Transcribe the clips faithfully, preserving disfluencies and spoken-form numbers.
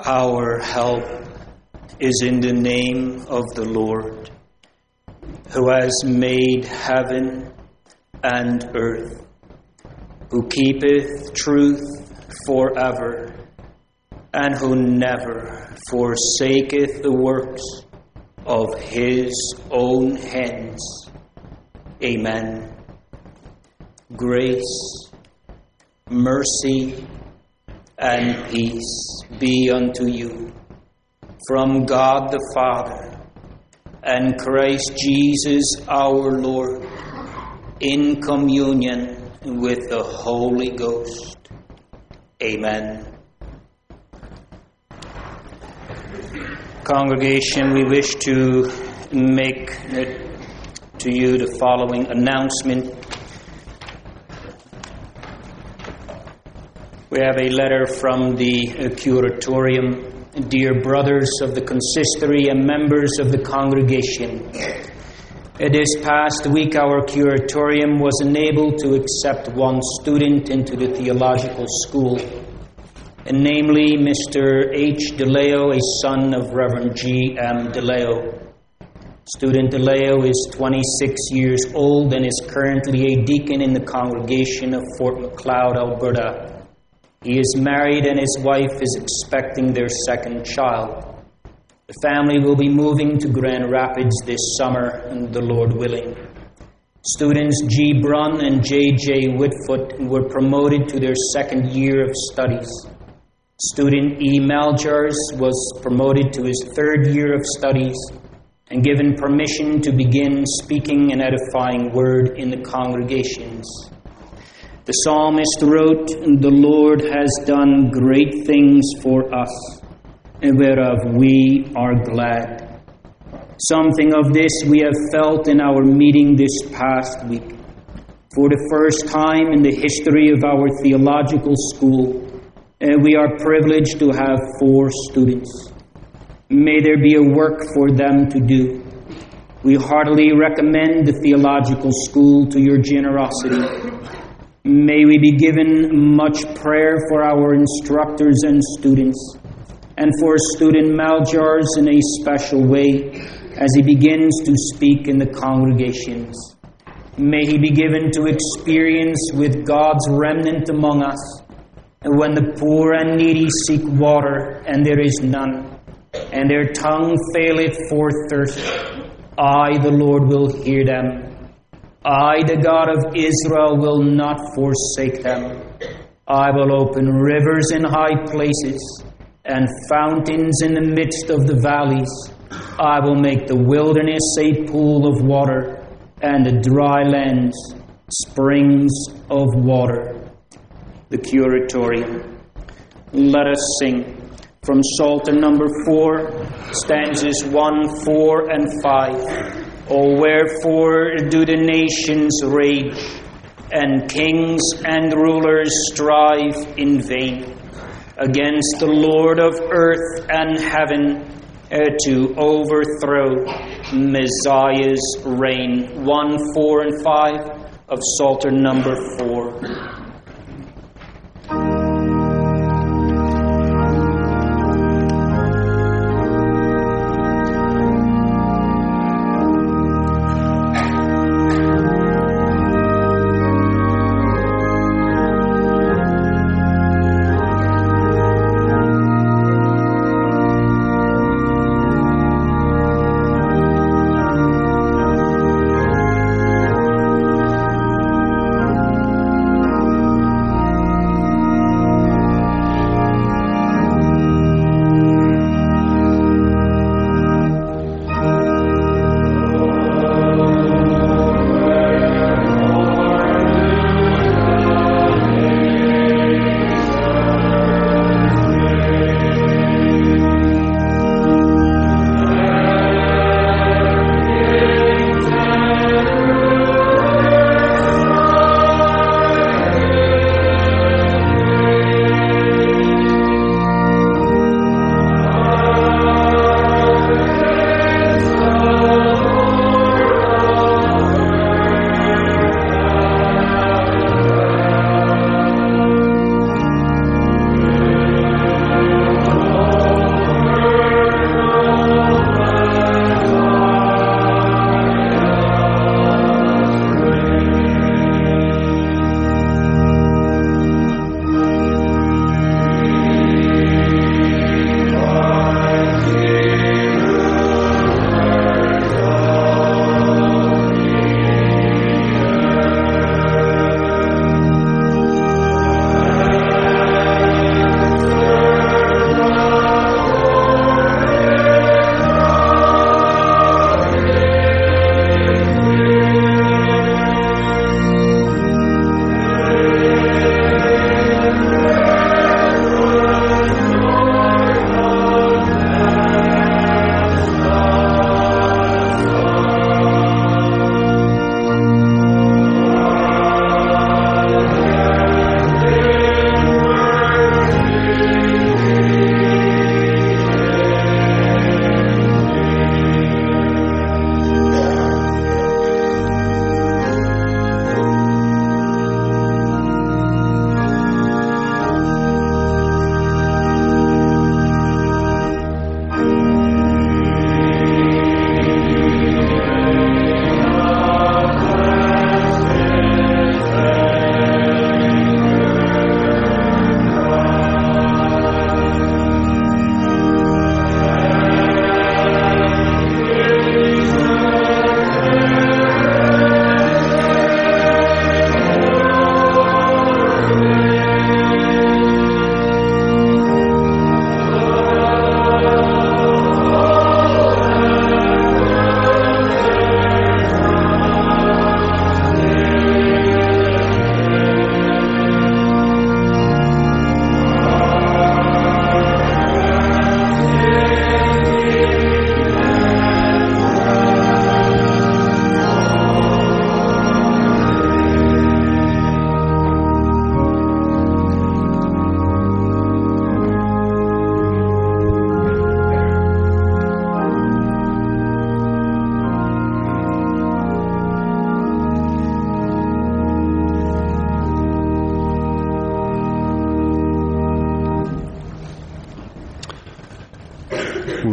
Our help is in the name of the Lord, who has made heaven and earth, who keepeth truth forever, and who never forsaketh the works of his own hands. Amen. Grace, mercy, and peace be unto you from God the Father and Christ Jesus our Lord, in communion with the Holy Ghost. Amen. Congregation, we wish to make to you the following announcement. We have a letter from the curatorium. Dear brothers of the consistory and members of the congregation, this past week our curatorium was unable to accept one student into the theological school, and namely Mister H. DeLeo, a son of Reverend G. M. DeLeo. Student DeLeo is twenty-six years old and is currently a deacon in the congregation of Fort Macleod, Alberta. He is married and his wife is expecting their second child. The family will be moving to Grand Rapids this summer, the Lord willing. Students G. Brunn and J J. Whitfoot were promoted to their second year of studies. Student E. Maljars was promoted to his third year of studies and given permission to begin speaking an edifying word in the congregations. The psalmist wrote, "The Lord has done great things for us, and whereof we are glad." Something of this we have felt in our meeting this past week. For the first time in the history of our theological school, we are privileged to have four students. May there be a work for them to do. We heartily recommend the theological school to your generosity. May we be given much prayer for our instructors and students, and for student Maljars in a special way as he begins to speak in the congregations. May he be given to experience with God's remnant among us, and when the poor and needy seek water, and there is none, and their tongue faileth for thirst, I, the Lord, will hear them. I, the God of Israel, will not forsake them. I will open rivers in high places and fountains in the midst of the valleys. I will make the wilderness a pool of water and the dry lands springs of water. The curatorium. Let us sing from Psalter number four, stanzas one, four, and five. Oh, wherefore do the nations rage, and kings and rulers strive in vain against the Lord of earth and heaven, uh, to overthrow Messiah's reign. one, four, and five of Psalter number four.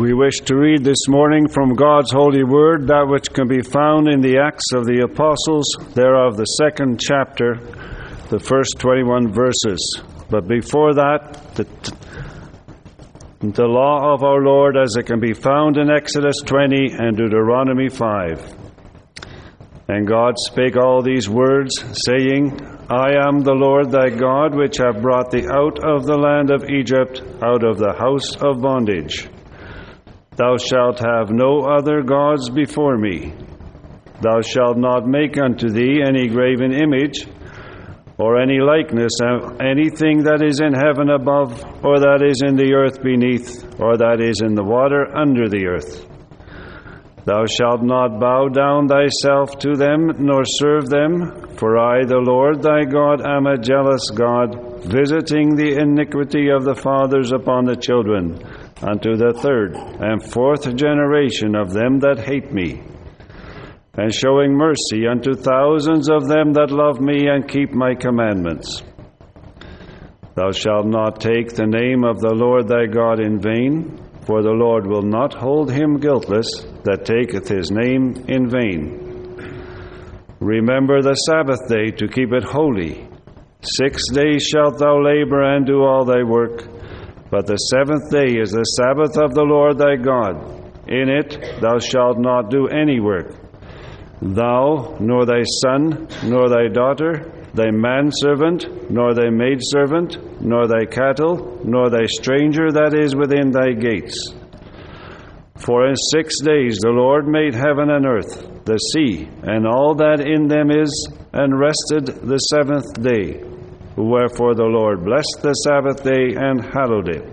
We wish to read this morning from God's holy word, that which can be found in the Acts of the Apostles, thereof the second chapter, the first twenty-one verses. But before that, the, the law of our Lord as it can be found in Exodus twenty and Deuteronomy five. And God spake all these words, saying, I am the Lord thy God, which have brought thee out of the land of Egypt, out of the house of bondage. Thou shalt have no other gods before me. Thou shalt not make unto thee any graven image, or any likeness of anything that is in heaven above, or that is in the earth beneath, or that is in the water under the earth. Thou shalt not bow down thyself to them, nor serve them, for I, the Lord thy God, am a jealous God, visiting the iniquity of the fathers upon the children, unto the third and fourth generation of them that hate me, and showing mercy unto thousands of them that love me and keep my commandments. Thou shalt not take the name of the Lord thy God in vain, for the Lord will not hold him guiltless that taketh his name in vain. Remember the Sabbath day to keep it holy. Six days shalt thou labor and do all thy work, but the seventh day is the Sabbath of the Lord thy God. In it thou shalt not do any work, thou, nor thy son, nor thy daughter, thy manservant, nor thy maidservant, nor thy cattle, nor thy stranger that is within thy gates. For in six days the Lord made heaven and earth, the sea, and all that in them is, and rested the seventh day. Wherefore the Lord blessed the Sabbath day and hallowed it.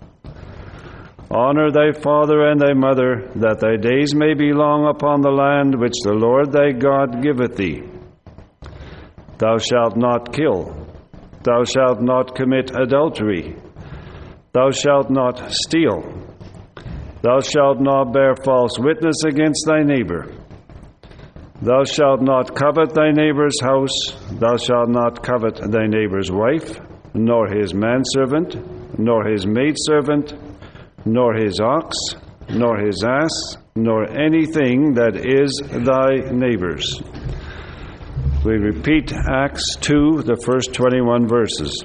Honor thy father and thy mother, that thy days may be long upon the land which the Lord thy God giveth thee. Thou shalt not kill. Thou shalt not commit adultery. Thou shalt not steal. Thou shalt not bear false witness against thy neighbor. Thou shalt not covet thy neighbor's house. Thou shalt not covet thy neighbor's wife, nor his manservant, nor his maidservant, nor his ox, nor his ass, nor anything that is thy neighbor's. We repeat Acts two, the first twenty-one verses.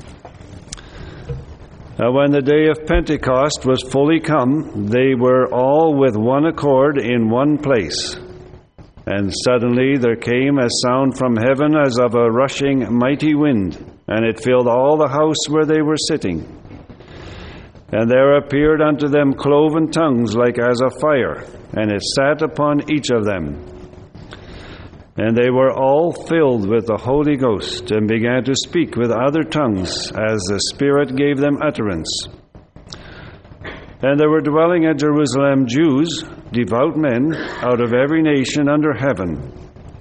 Now when the day of Pentecost was fully come, they were all with one accord in one place. And suddenly there came a sound from heaven as of a rushing mighty wind, and it filled all the house where they were sitting. And there appeared unto them cloven tongues like as of fire, and it sat upon each of them. And they were all filled with the Holy Ghost, and began to speak with other tongues, as the Spirit gave them utterance. And there were dwelling at Jerusalem Jews, devout men, out of every nation under heaven.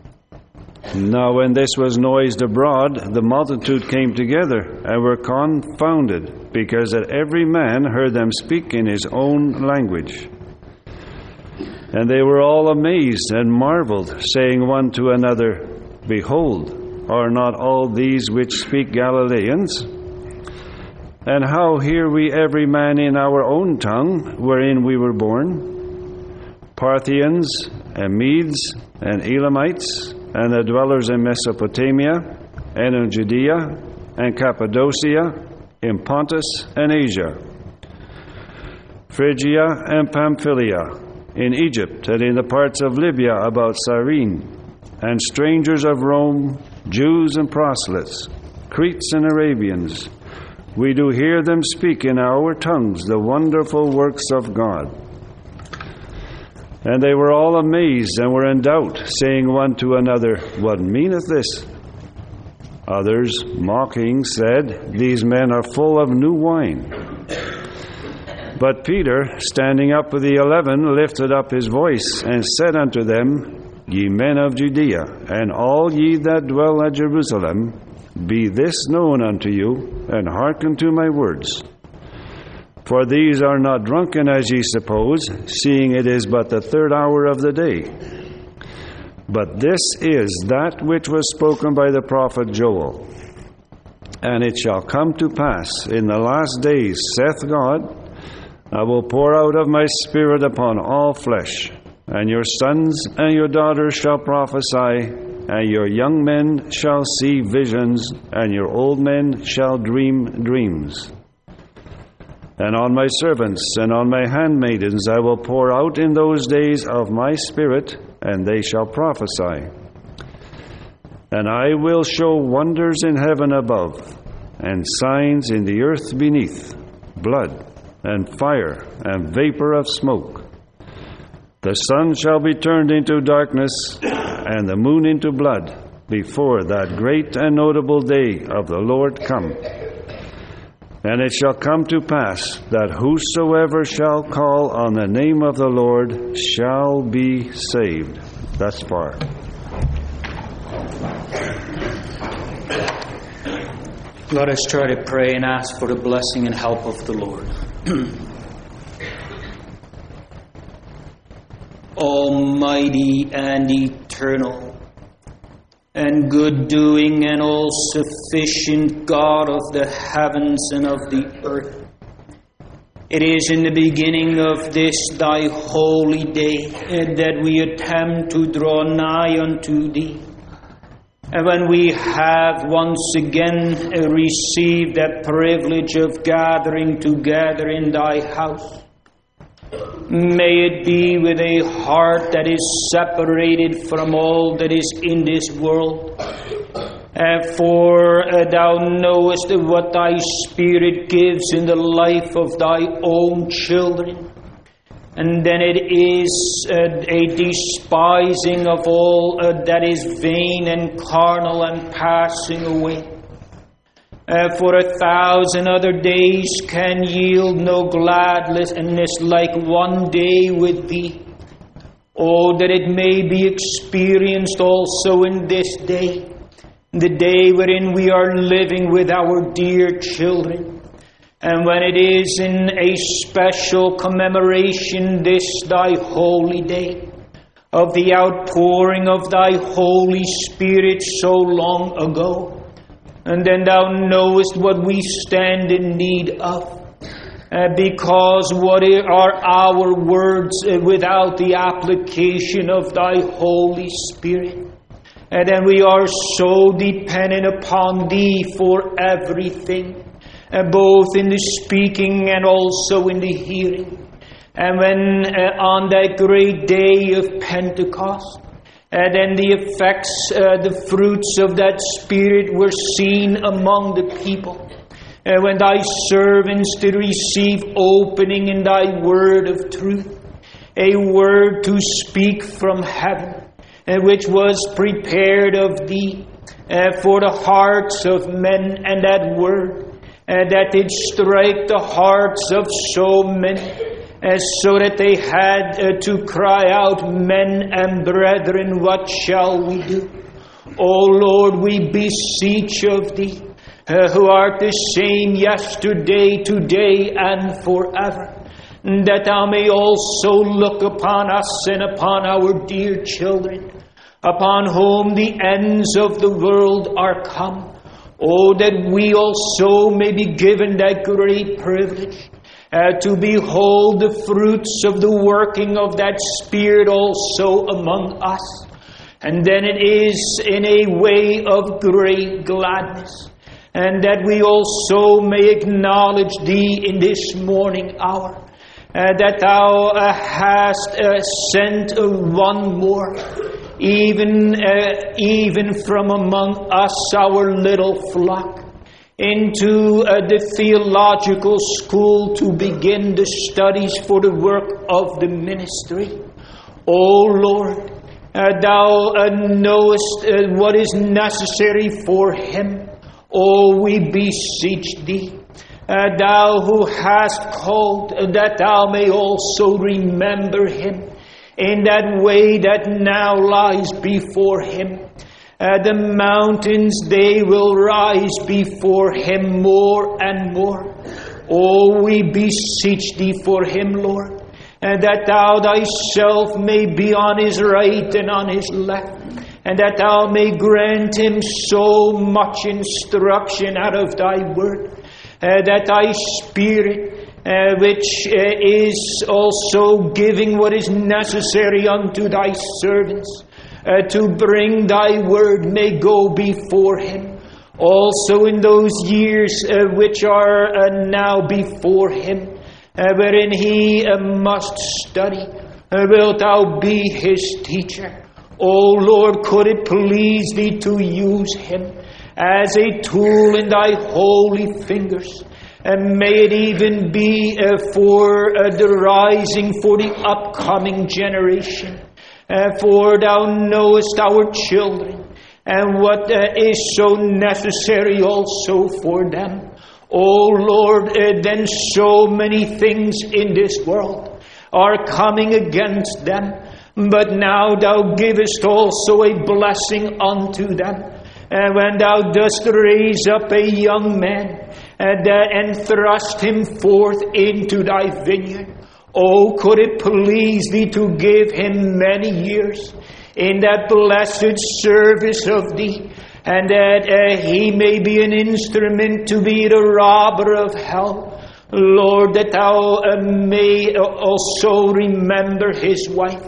Now when this was noised abroad, the multitude came together, and were confounded, because that every man heard them speak in his own language. And they were all amazed and marveled, saying one to another, Behold, are not all these which speak Galileans? And how hear we every man in our own tongue, wherein we were born? Parthians, and Medes, and Elamites, and the dwellers in Mesopotamia, and in Judea, and Cappadocia, in Pontus and Asia, Phrygia and Pamphylia, in Egypt, and in the parts of Libya about Cyrene, and strangers of Rome, Jews and proselytes, Cretes and Arabians, we do hear them speak in our tongues the wonderful works of God. And they were all amazed and were in doubt, saying one to another, What meaneth this? Others, mocking, said, These men are full of new wine. But Peter, standing up with the eleven, lifted up his voice, and said unto them, Ye men of Judea, and all ye that dwell at Jerusalem, be this known unto you, and hearken to my words. For these are not drunken as ye suppose, seeing it is but the third hour of the day. But this is that which was spoken by the prophet Joel. And it shall come to pass in the last days, saith God, I will pour out of my Spirit upon all flesh, and your sons and your daughters shall prophesy, and your young men shall see visions, and your old men shall dream dreams. And on my servants and on my handmaidens I will pour out in those days of my Spirit, and they shall prophesy. And I will show wonders in heaven above, and signs in the earth beneath, blood and fire and vapor of smoke. The sun shall be turned into darkness, and the moon into blood, before that great and notable day of the Lord come. And it shall come to pass that whosoever shall call on the name of the Lord shall be saved. Thus far. Let us try to pray and ask for the blessing and help of the Lord. Almighty and eternal, and good-doing and all-sufficient God of the heavens and of the earth, it is in the beginning of this thy holy day that we attempt to draw nigh unto thee. And when we have once again received that privilege of gathering together in thy house, may it be with a heart that is separated from all that is in this world. And for uh, thou knowest what thy Spirit gives in the life of thy own children. And then it is uh, a despising of all uh, that is vain and carnal and passing away. Uh, for a thousand other days can yield no gladness like one day with thee. Oh, that it may be experienced also in this day, the day wherein we are living with our dear children. And when it is in a special commemoration, this thy holy day, of the outpouring of thy Holy Spirit so long ago, and then thou knowest what we stand in need of, uh, because what are our words uh, without the application of thy Holy Spirit? And then we are so dependent upon thee for everything. Uh, both in the speaking and also in the hearing. And when uh, on that great day of Pentecost, uh, then the effects, uh, the fruits of that Spirit were seen among the people. Uh, when thy servants did receive opening in thy word of truth, a word to speak from heaven, uh, which was prepared of thee uh, for the hearts of men, and that word Uh, that did strike the hearts of so many, uh, so that they had uh, to cry out, men and brethren, what shall we do? O Lord, we beseech of thee, uh, who art the same yesterday, today, and forever, that thou may also look upon us and upon our dear children, upon whom the ends of the world are come. Oh, that we also may be given that great privilege uh, to behold the fruits of the working of that Spirit also among us. And then it is in a way of great gladness, and that we also may acknowledge thee in this morning hour, uh, that thou uh, hast uh, sent uh, one more, even uh, even from among us, our little flock, into uh, the theological school to begin the studies for the work of the ministry. O Lord, uh, thou uh, knowest uh, what is necessary for him. Oh, we beseech thee, uh, thou who hast called, uh, that thou may also remember him in that way that now lies before him. Uh, the mountains, they will rise before him more and more. Oh, we beseech thee for him, Lord, and that thou thyself may be on his right and on his left, and that thou may grant him so much instruction out of thy word, uh, that thy Spirit uh, which uh, is also giving what is necessary unto thy servants, uh, to bring thy word may go before him. Also in those years uh, which are uh, now before him, uh, wherein he uh, must study, uh, wilt thou be his teacher. O Lord, could it please thee to use him as a tool in thy holy fingers, and may it even be uh, for uh, the rising, for the upcoming generation. Uh, for thou knowest our children, and what uh, is so necessary also for them. O Lord, uh, then so many things in this world are coming against them, but now thou givest also a blessing unto them. And when thou dost raise up a young man and, uh, and thrust him forth into thy vineyard, oh, could it please thee to give him many years in that blessed service of thee, and that uh, he may be an instrument to be the robber of hell. Lord, that thou uh, may also remember his wife,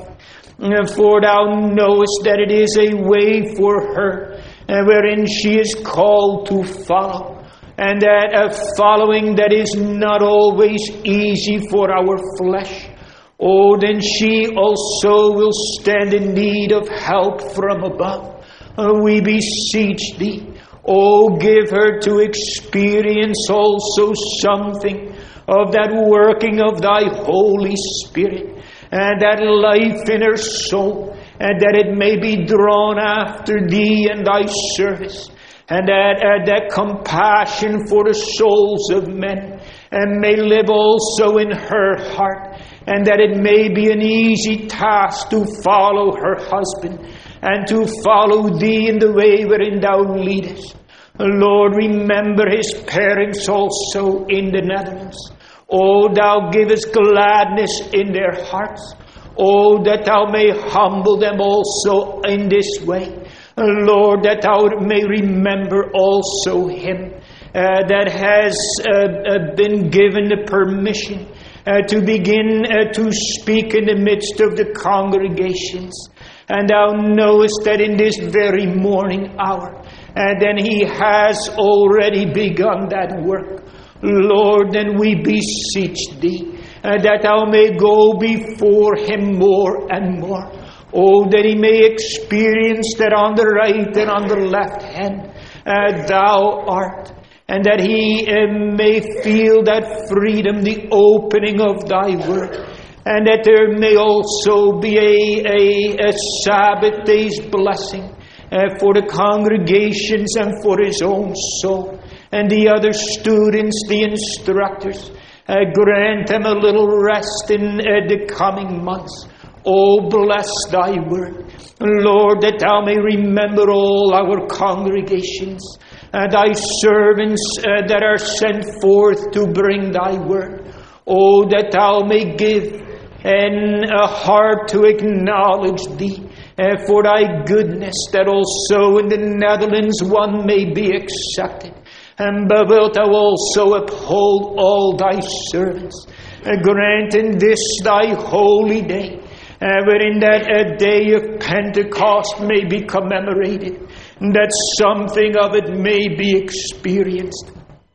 for thou knowest that it is a way for her, uh, wherein she is called to follow, and that a following that is not always easy for our flesh. Oh, then she also will stand in need of help from above. Uh, we beseech thee, oh, give her to experience also something of that working of thy Holy Spirit, and that life in her soul, and that it may be drawn after thee and thy service, and that, uh, that compassion for the souls of men, and may live also in her heart, and that it may be an easy task to follow her husband, and to follow thee in the way wherein thou leadest. Lord, remember his parents also in the Netherlands. Oh, thou givest gladness in their hearts. Oh, that thou may humble them also in this way. Lord, that thou may remember also him uh, that has uh, uh, been given the permission uh, to begin uh, to speak in the midst of the congregations. And thou knowest that in this very morning hour, and then he has already begun that work. Lord, then we beseech thee uh, that thou may go before him more and more. Oh, that he may experience that on the right and on the left hand uh, thou art, and that he uh, may feel that freedom, the opening of thy word, and that there may also be a, a, a Sabbath day's blessing uh, for the congregations and for his own soul, and the other students, the instructors. Uh, grant them a little rest in uh, the coming months. Oh, bless thy word. Lord, that thou may remember all our congregations, uh, thy servants uh, that are sent forth to bring thy word. Oh, that thou may give and a heart to acknowledge thee uh, for thy goodness, that also in the Netherlands one may be accepted. And but wilt thou also uphold all thy servants, uh, grant in this thy holy day, Uh, wherein that a day of Pentecost may be commemorated, that something of it may be experienced,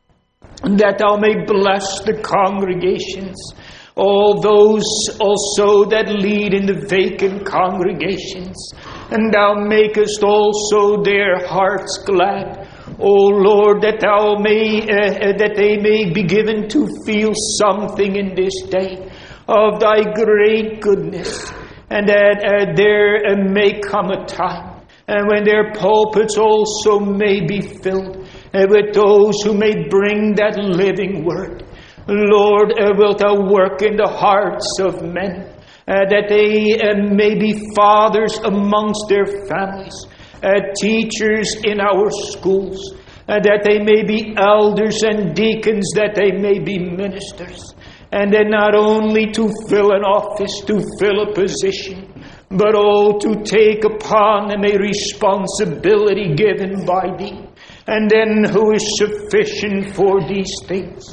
that thou may bless the congregations, all those also that lead in the vacant congregations, and thou makest also their hearts glad. O Lord, that thou may, uh, that they may be given to feel something in this day of thy great goodness, and that uh, there uh, may come a time and when their pulpits also may be filled uh, with those who may bring that living word. Lord, uh, wilt thou work in the hearts of men, uh, that they uh, may be fathers amongst their families, uh, teachers in our schools, uh, that they may be elders and deacons, that they may be ministers. And then not only to fill an office, to fill a position, but oh, to take upon them a responsibility given by thee. And then who is sufficient for these things?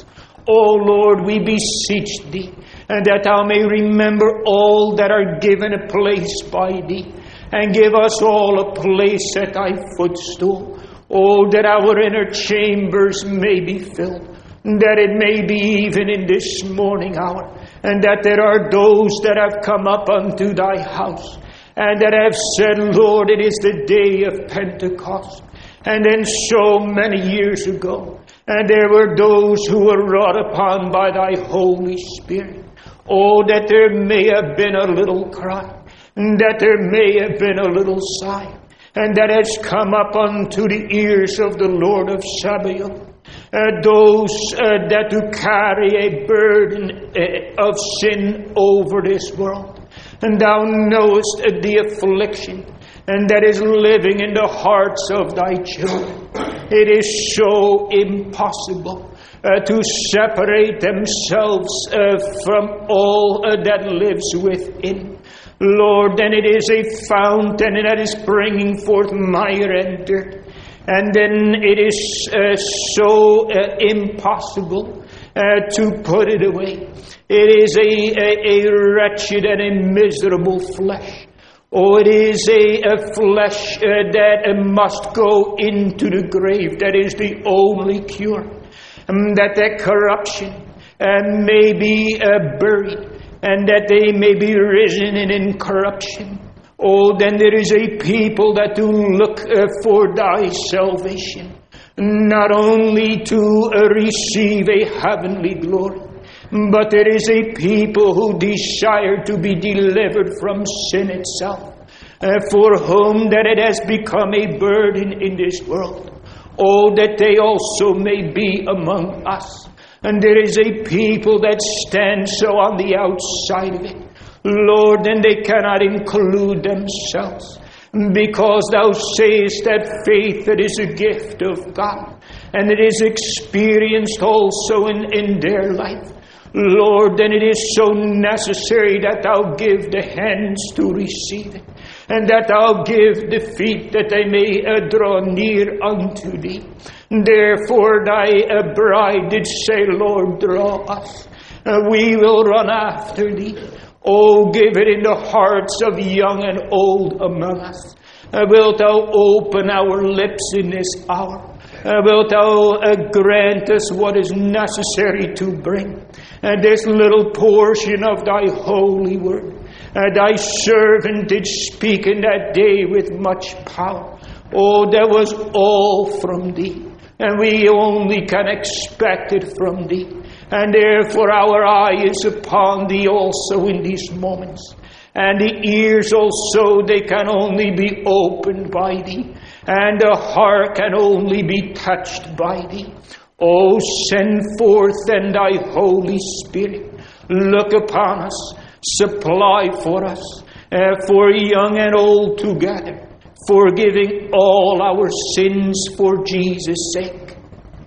O Lord, we beseech Thee, and that Thou may remember all that are given a place by Thee, and give us all a place at Thy footstool. Oh, that our inner chambers may be filled, that it may be even in this morning hour, and that there are those that have come up unto Thy house, and that have said, Lord, it is the day of Pentecost. And then so many years ago, and there were those who were wrought upon by Thy Holy Spirit. Oh, that there may have been a little cry, and that there may have been a little sigh, and that has come up unto the ears of the Lord of Sabaoth. Uh, those uh, that do carry a burden uh, of sin over this world. And Thou knowest uh, the affliction, and that is living in the hearts of Thy children. It is so impossible uh, to separate themselves uh, from all uh, that lives within. Lord, then it is a fountain that is bringing forth mire and dirt. And then it is uh, so uh, impossible uh, to put it away. It is a, a, a wretched and a miserable flesh. Oh, it is a, a flesh uh, that uh, must go into the grave. That is the only cure. Um, that that corruption uh, may be uh, buried, and that they may be risen in incorruption. Oh, then there is a people that do look uh, for Thy salvation, not only to uh, receive a heavenly glory, but there is a people who desire to be delivered from sin itself, uh, for whom that it has become a burden in this world. Oh, that they also may be among us. And there is a people that stand so on the outside of it, Lord, and they cannot include themselves, because Thou sayest that faith, that is a gift of God, and it is experienced also in, in their life. Lord, then it is so necessary that Thou give the hands to receive it, and that Thou give the feet that they may uh, draw near unto Thee. Therefore Thy uh, bride did say, Lord, draw us. Uh, we will run after Thee. Oh, give it in the hearts of young and old among us. Uh, wilt Thou open our lips in this hour? Uh, wilt Thou uh, grant us what is necessary to bring uh, this little portion of Thy holy word? Uh, thy servant did speak in that day with much power. Oh, that was all from Thee, and we only can expect it from Thee. And therefore our eye is upon Thee also in these moments. And the ears also, they can only be opened by Thee. And the heart can only be touched by Thee. Oh, send forth then Thy Holy Spirit. Look upon us. Supply for us. Uh, for young and old together. Forgiving all our sins for Jesus' sake.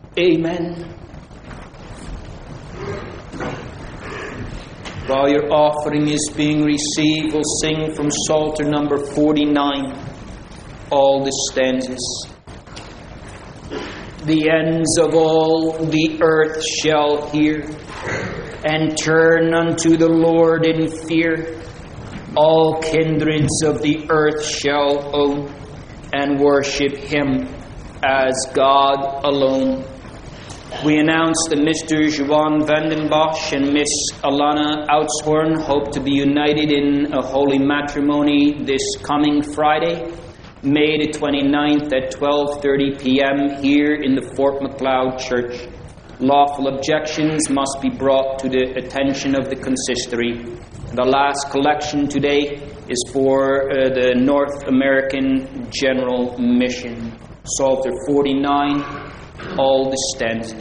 Amen. While your offering is being received, we'll sing from Psalter number forty-nine, all the stanzas. The ends of all the earth shall hear, and turn unto the Lord in fear. All kindreds of the earth shall own, and worship Him as God alone. We announce that Mister Johan Vandenbosch and Miss Alana Outshorn hope to be united in a holy matrimony this coming Friday, May the twenty-ninth at twelve thirty p.m. here in the Fort Macleod Church. Lawful objections must be brought to the attention of the consistory. The last collection today is for uh, the North American General Mission. Psalter forty-nine, all the stanzas.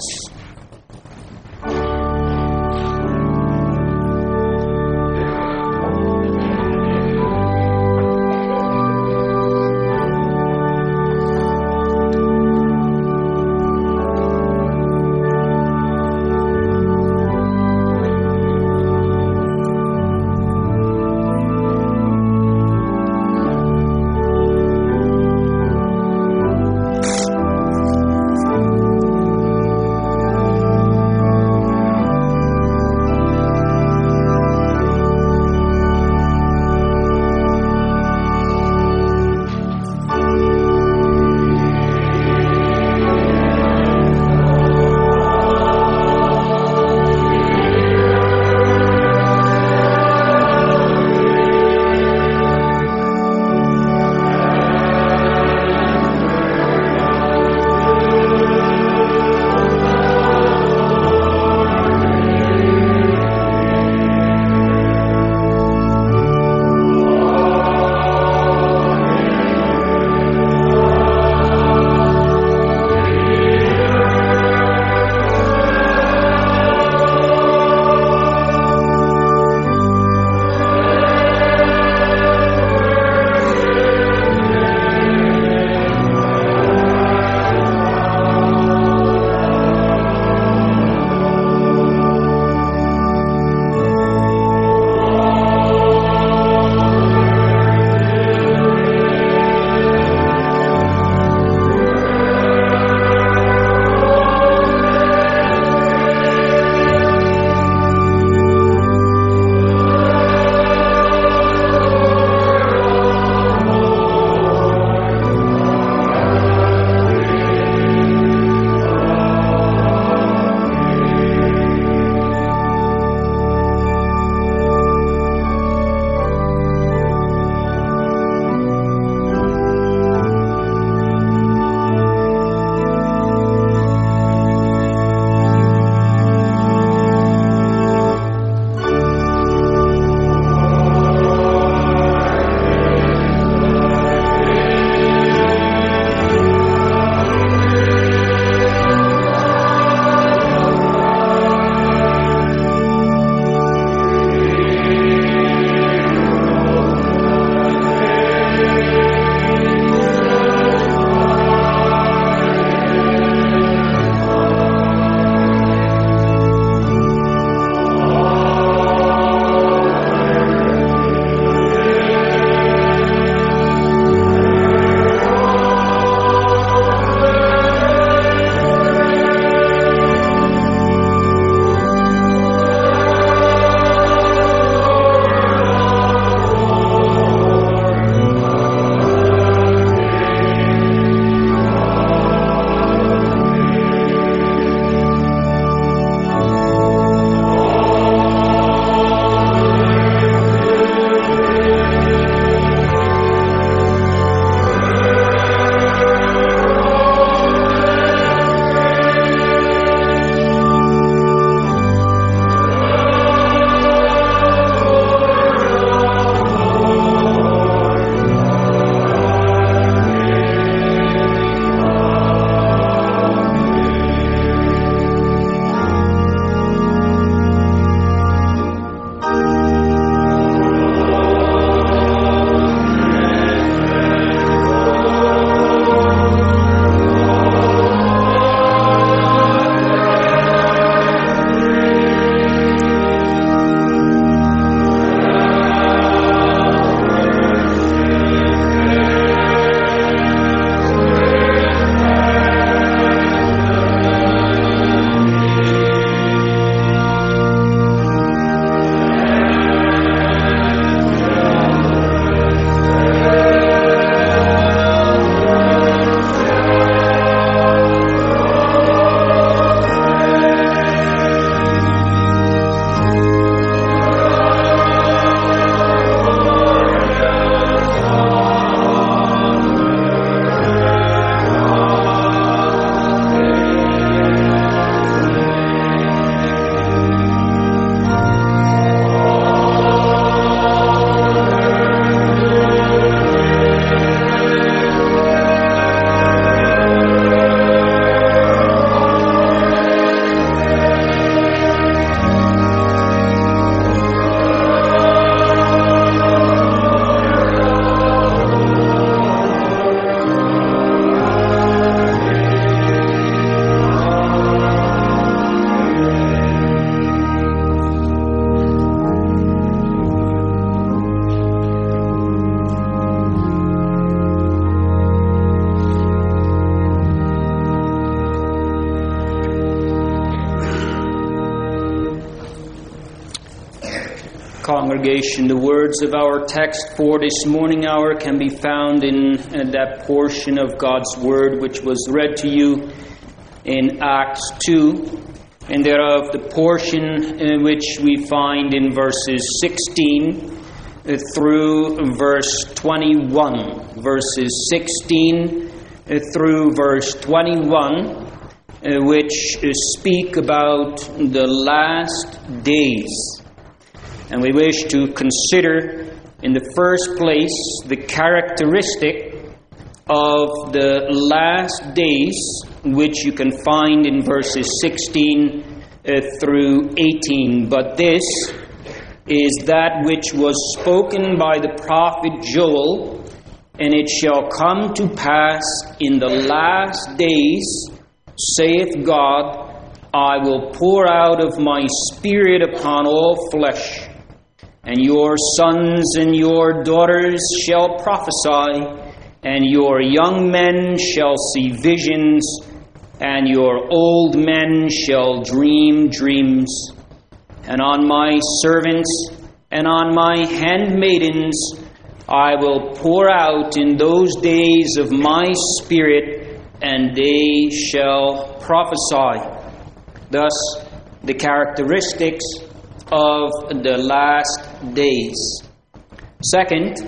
Congregation, the words of our text for this morning hour can be found in uh, that portion of God's Word which was read to you in Acts two, and thereof the portion in which we find in verses sixteen uh, through verse twenty-one. Verses sixteen uh, through verse twenty-one, uh, which uh, speak about the last days. And we wish to consider, in the first place, the characteristic of the last days, which you can find in verses sixteen uh, through eighteen. But this is that which was spoken by the prophet Joel, and it shall come to pass in the last days, saith God, I will pour out of my Spirit upon all flesh. And your sons and your daughters shall prophesy, and your young men shall see visions, and your old men shall dream dreams. And on my servants and on my handmaidens I will pour out in those days of my Spirit, and they shall prophesy. Thus, the characteristics of the last days. Second,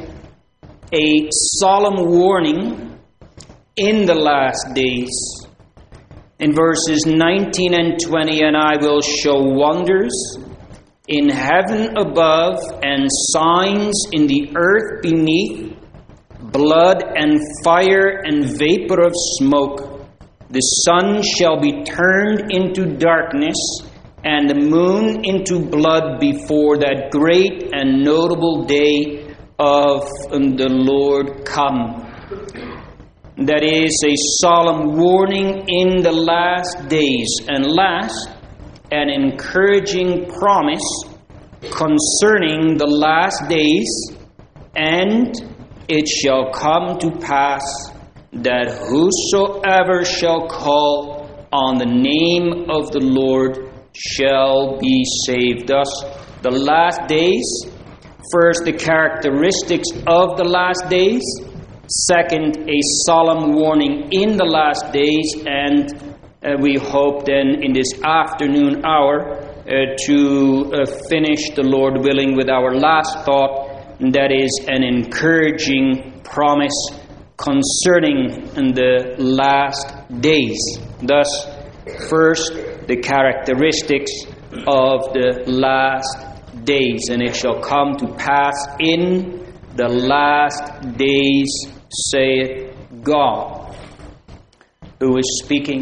a solemn warning in the last days. In verses nineteen and twenty, and I will show wonders in heaven above and signs in the earth beneath, blood and fire and vapor of smoke. The sun shall be turned into darkness, and the moon into blood before that great and notable day of the Lord come. That is a solemn warning in the last days. And last, an encouraging promise concerning the last days. And it shall come to pass that whosoever shall call on the name of the Lord shall be saved. Thus, the last days. First, the characteristics of the last days. Second, a solemn warning in the last days. And uh, we hope then in this afternoon hour uh, to uh, finish, the Lord willing, with our last thought. And that is an encouraging promise concerning the last days. Thus, first, the characteristics of the last days. And it shall come to pass in the last days, saith God. Who is speaking?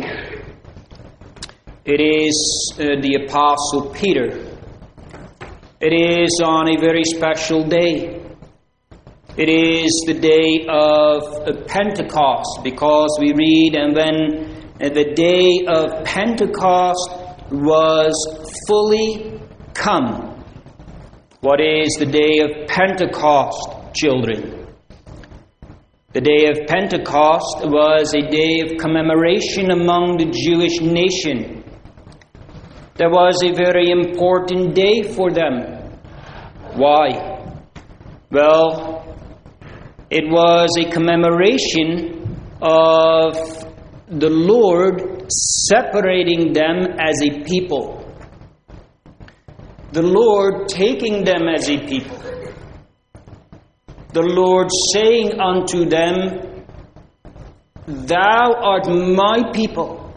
It is uh, the Apostle Peter. It is on a very special day. It is the day of Pentecost, because we read, and when the day of Pentecost was fully come. What is the day of Pentecost, children? The day of Pentecost was a day of commemoration among the Jewish nation. That was a very important day for them. Why? Well, it was a commemoration of the Lord separating them as a people. The Lord taking them as a people. The Lord saying unto them, Thou art my people,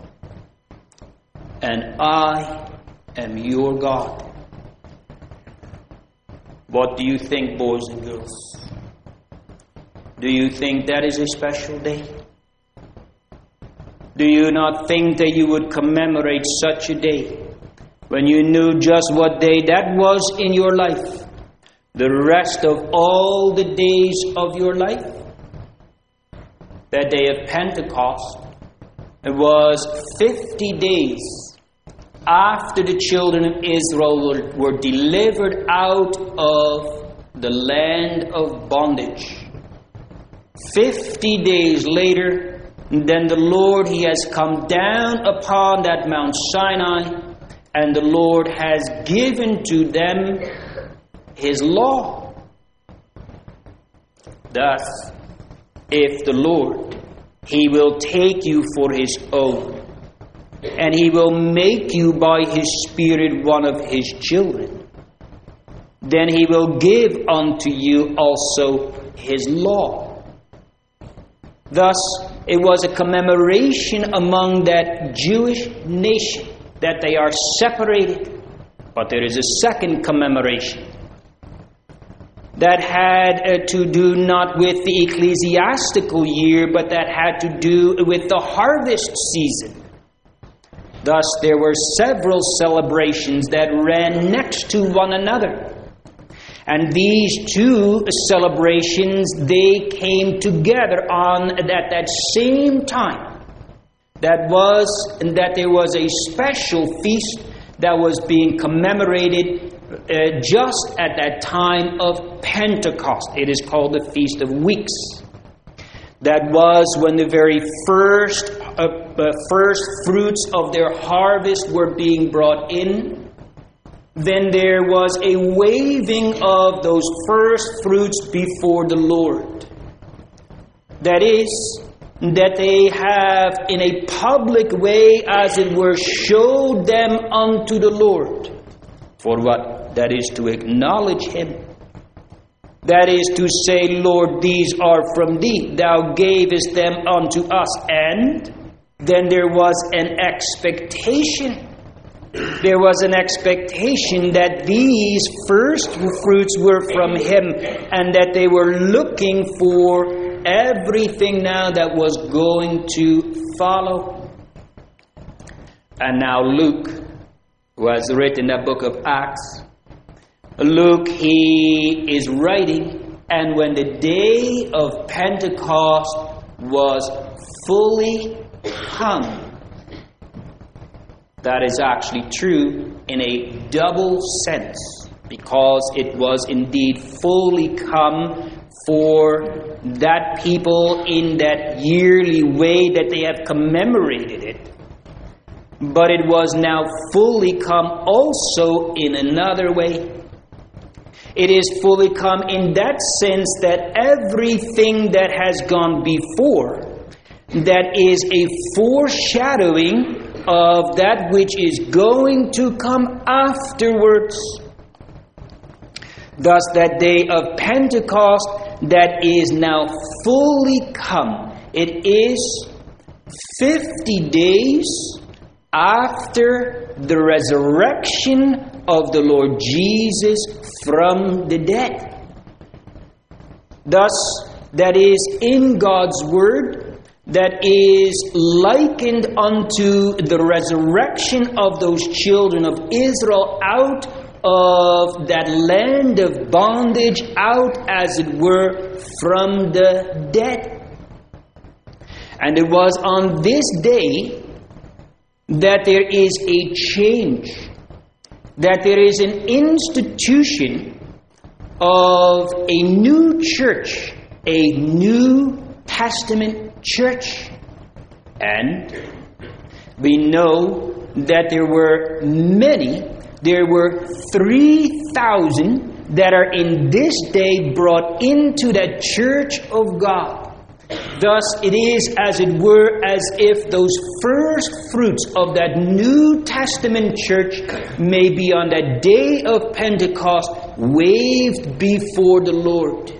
and I am your God. What do you think, boys and girls? Do you think that is a special day? Do you not think that you would commemorate such a day when you knew just what day that was in your life, the rest of all the days of your life? That day of Pentecost, it was fifty days after the children of Israel were, were delivered out of the land of bondage. Fifty days later, then the Lord, He has come down upon that Mount Sinai, and the Lord has given to them His law. Thus, if the Lord, He will take you for His own, and He will make you by His Spirit one of His children, then He will give unto you also His law. Thus, it was a commemoration among that Jewish nation that they are separated. But there is a second commemoration that had uh, to do not with the ecclesiastical year, but that had to do with the harvest season. Thus, there were several celebrations that ran next to one another. And these two celebrations, they came together on at that same time. That was, that there was a special feast that was being commemorated uh, just at that time of Pentecost. It is called the Feast of Weeks. That was when the very first, uh, uh, first fruits of their harvest were being brought in. Then there was a waving of those first fruits before the Lord. That is, that they have in a public way, as it were, showed them unto the Lord. For what? That is to acknowledge Him. That is to say, Lord, these are from Thee. Thou gavest them unto us. And then there was an expectation. There was an expectation that these first fruits were from Him, and that they were looking for everything now that was going to follow. And now Luke, who has written the book of Acts, Luke, he is writing, and when the day of Pentecost was fully come. That is actually true in a double sense, because it was indeed fully come for that people in that yearly way that they have commemorated it. But it was now fully come also in another way. It is fully come in that sense that everything that has gone before, that is a foreshadowing of that which is going to come afterwards. Thus, that day of Pentecost that is now fully come, it is fifty days after the resurrection of the Lord Jesus from the dead. Thus, that is in God's Word, that is likened unto the resurrection of those children of Israel out of that land of bondage, out, as it were, from the dead. And it was on this day that there is a change, that there is an institution of a new church, a New Testament church. And we know that there were many, there were three thousand that are in this day brought into that church of God. Thus it is, as it were, as if those first fruits of that New Testament church may be on that day of Pentecost waved before the Lord.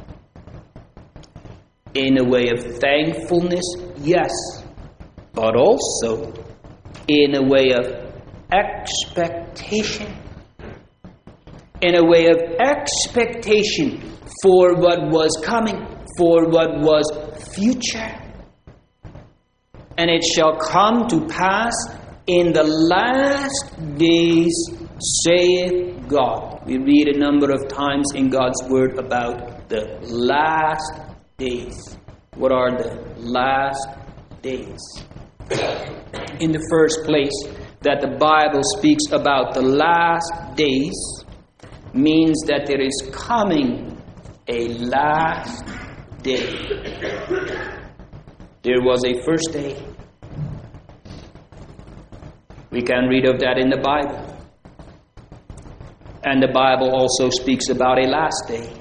In a way of thankfulness, yes, but also in a way of expectation. In a way of expectation for what was coming, for what was future. And it shall come to pass in the last days, saith God. We read a number of times in God's Word about the last days. What are the last days? In the first place, that the Bible speaks about the last days means that there is coming a last day. There was a first day. We can read of that in the Bible. And the Bible also speaks about a last day.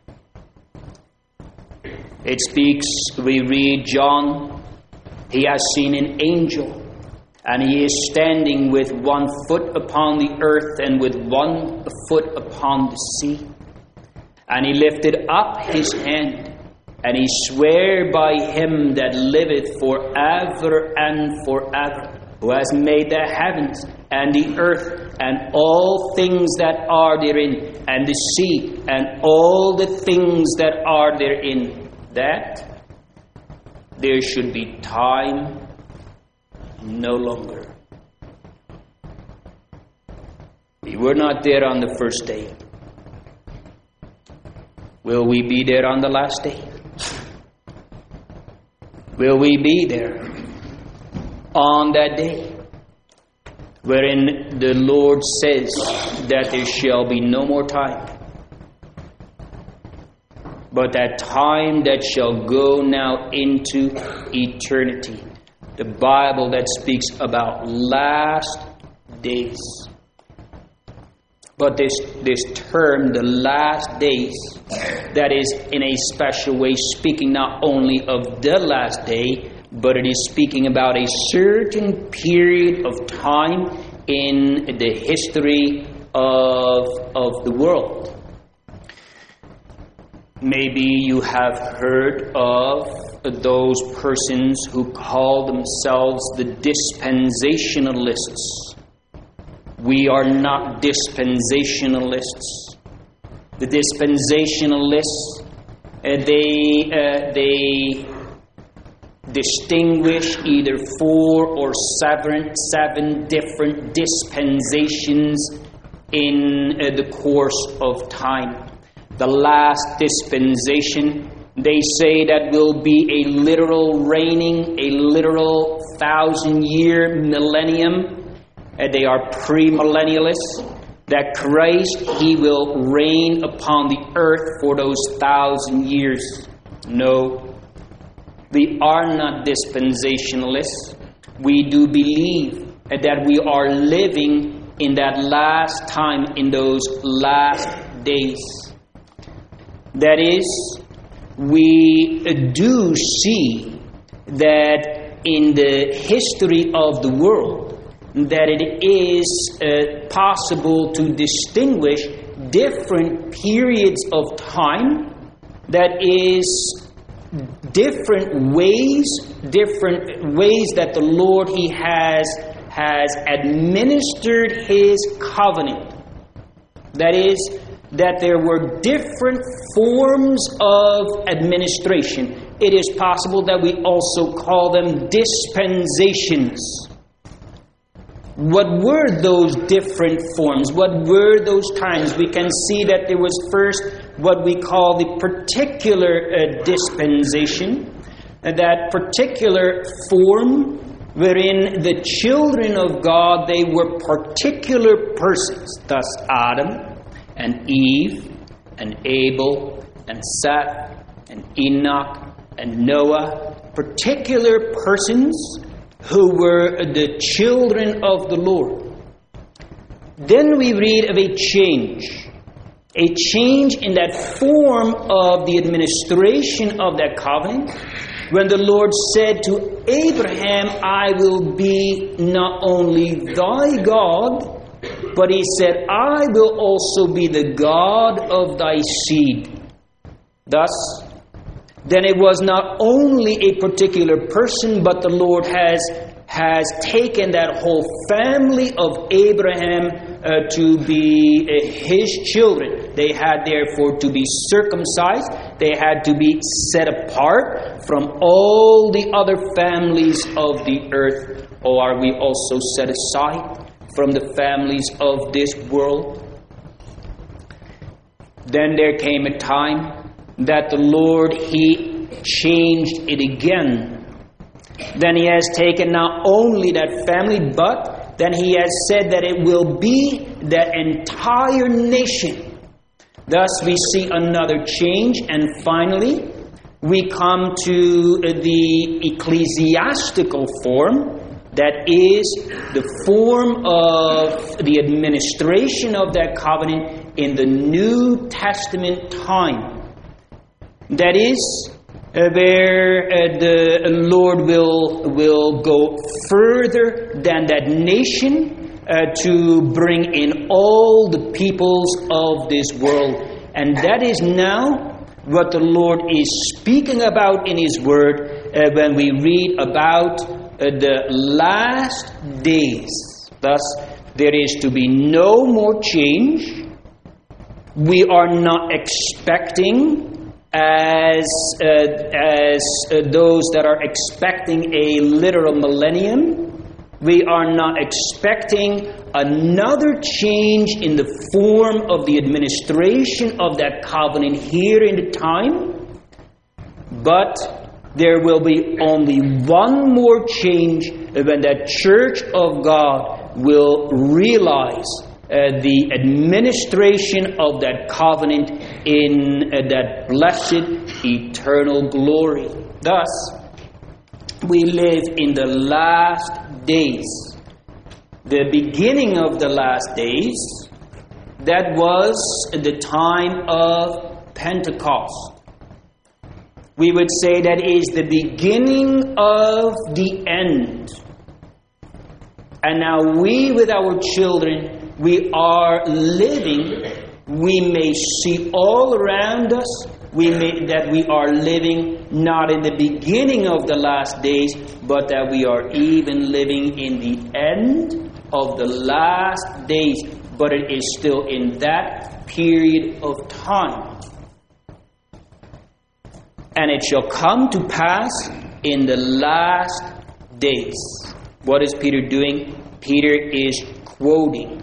It speaks, we read John, he has seen an angel, and he is standing with one foot upon the earth and with one foot upon the sea. And he lifted up his hand, and he sware by him that liveth forever and forever, who has made the heavens and the earth and all things that are therein, and the sea and all the things that are therein, that there should be time no longer. We were not there on the first day. Will we be there on the last day? Will we be there on that day wherein the Lord says that there shall be no more time, but that time that shall go now into eternity? The Bible that speaks about last days. But this, this term, the last days, that is in a special way speaking not only of the last day, but it is speaking about a certain period of time in the history of, of the world. Maybe you have heard of those persons who call themselves the dispensationalists. We are not dispensationalists. The dispensationalists, uh, they uh, they distinguish either four or seven seven different dispensations in uh, the course of time. The last dispensation, they say, that will be a literal reigning, a literal thousand-year millennium. Uh, they are premillennialists. That Christ, He will reign upon the earth for those thousand years. No, we are not dispensationalists. We do believe that we are living in that last time, in those last days. That is, we do see that in the history of the world, that it is uh, possible to distinguish different periods of time, that is different ways, different ways that the Lord, He has, has administered His covenant. That is, that there were different forms of administration. It is possible that we also call them dispensations. What were those different forms? What were those times? We can see that there was first what we call the particular uh, dispensation, uh, that particular form wherein the children of God, they were particular persons. Thus Adam and Eve and Abel and Seth and Enoch and Noah, particular persons who were the children of the Lord. Then we read of a change. A change in that form of the administration of that covenant, when the Lord said to Abraham, I will be not only thy God, but He said, I will also be the God of thy seed. Thus, then it was not only a particular person, but the Lord has, has taken that whole family of Abraham uh, to be uh, His children. They had therefore to be circumcised. They had to be set apart from all the other families of the earth. Or are we also set aside from the families of this world? Then there came a time that the Lord, He changed it again. Then He has taken not only that family, but then He has said that it will be the entire nation. Thus we see another change, and finally we come to the ecclesiastical form, that is the form of the administration of that covenant in the New Testament time. That is, uh, where uh, the Lord will, will go further than that nation uh, to bring in all the peoples of this world. And that is now what the Lord is speaking about in His Word uh, when we read about uh, the last days. Thus, there is to be no more change. We are not expecting, as uh, as uh, those that are expecting a literal millennium, we are not expecting another change in the form of the administration of that covenant here in the time. But there will be only one more change when that church of God will realize uh, the administration of that covenant in uh, that blessed eternal glory. Thus, we live in the last days. The beginning of the last days, that was the time of Pentecost. We would say that is the beginning of the end. And now we with our children, we are living, we may see all around us, we may, that we are living not in the beginning of the last days, but that we are even living in the end of the last days. But it is still in that period of time. And it shall come to pass in the last days. What is Peter doing? Peter is quoting.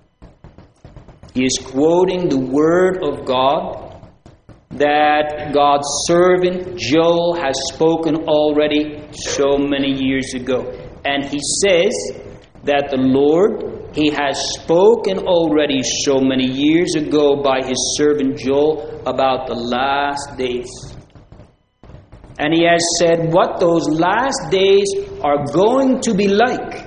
He is quoting the Word of God that God's servant Joel has spoken already so many years ago. And he says that the Lord, He has spoken already so many years ago by His servant Joel about the last days. And He has said what those last days are going to be like.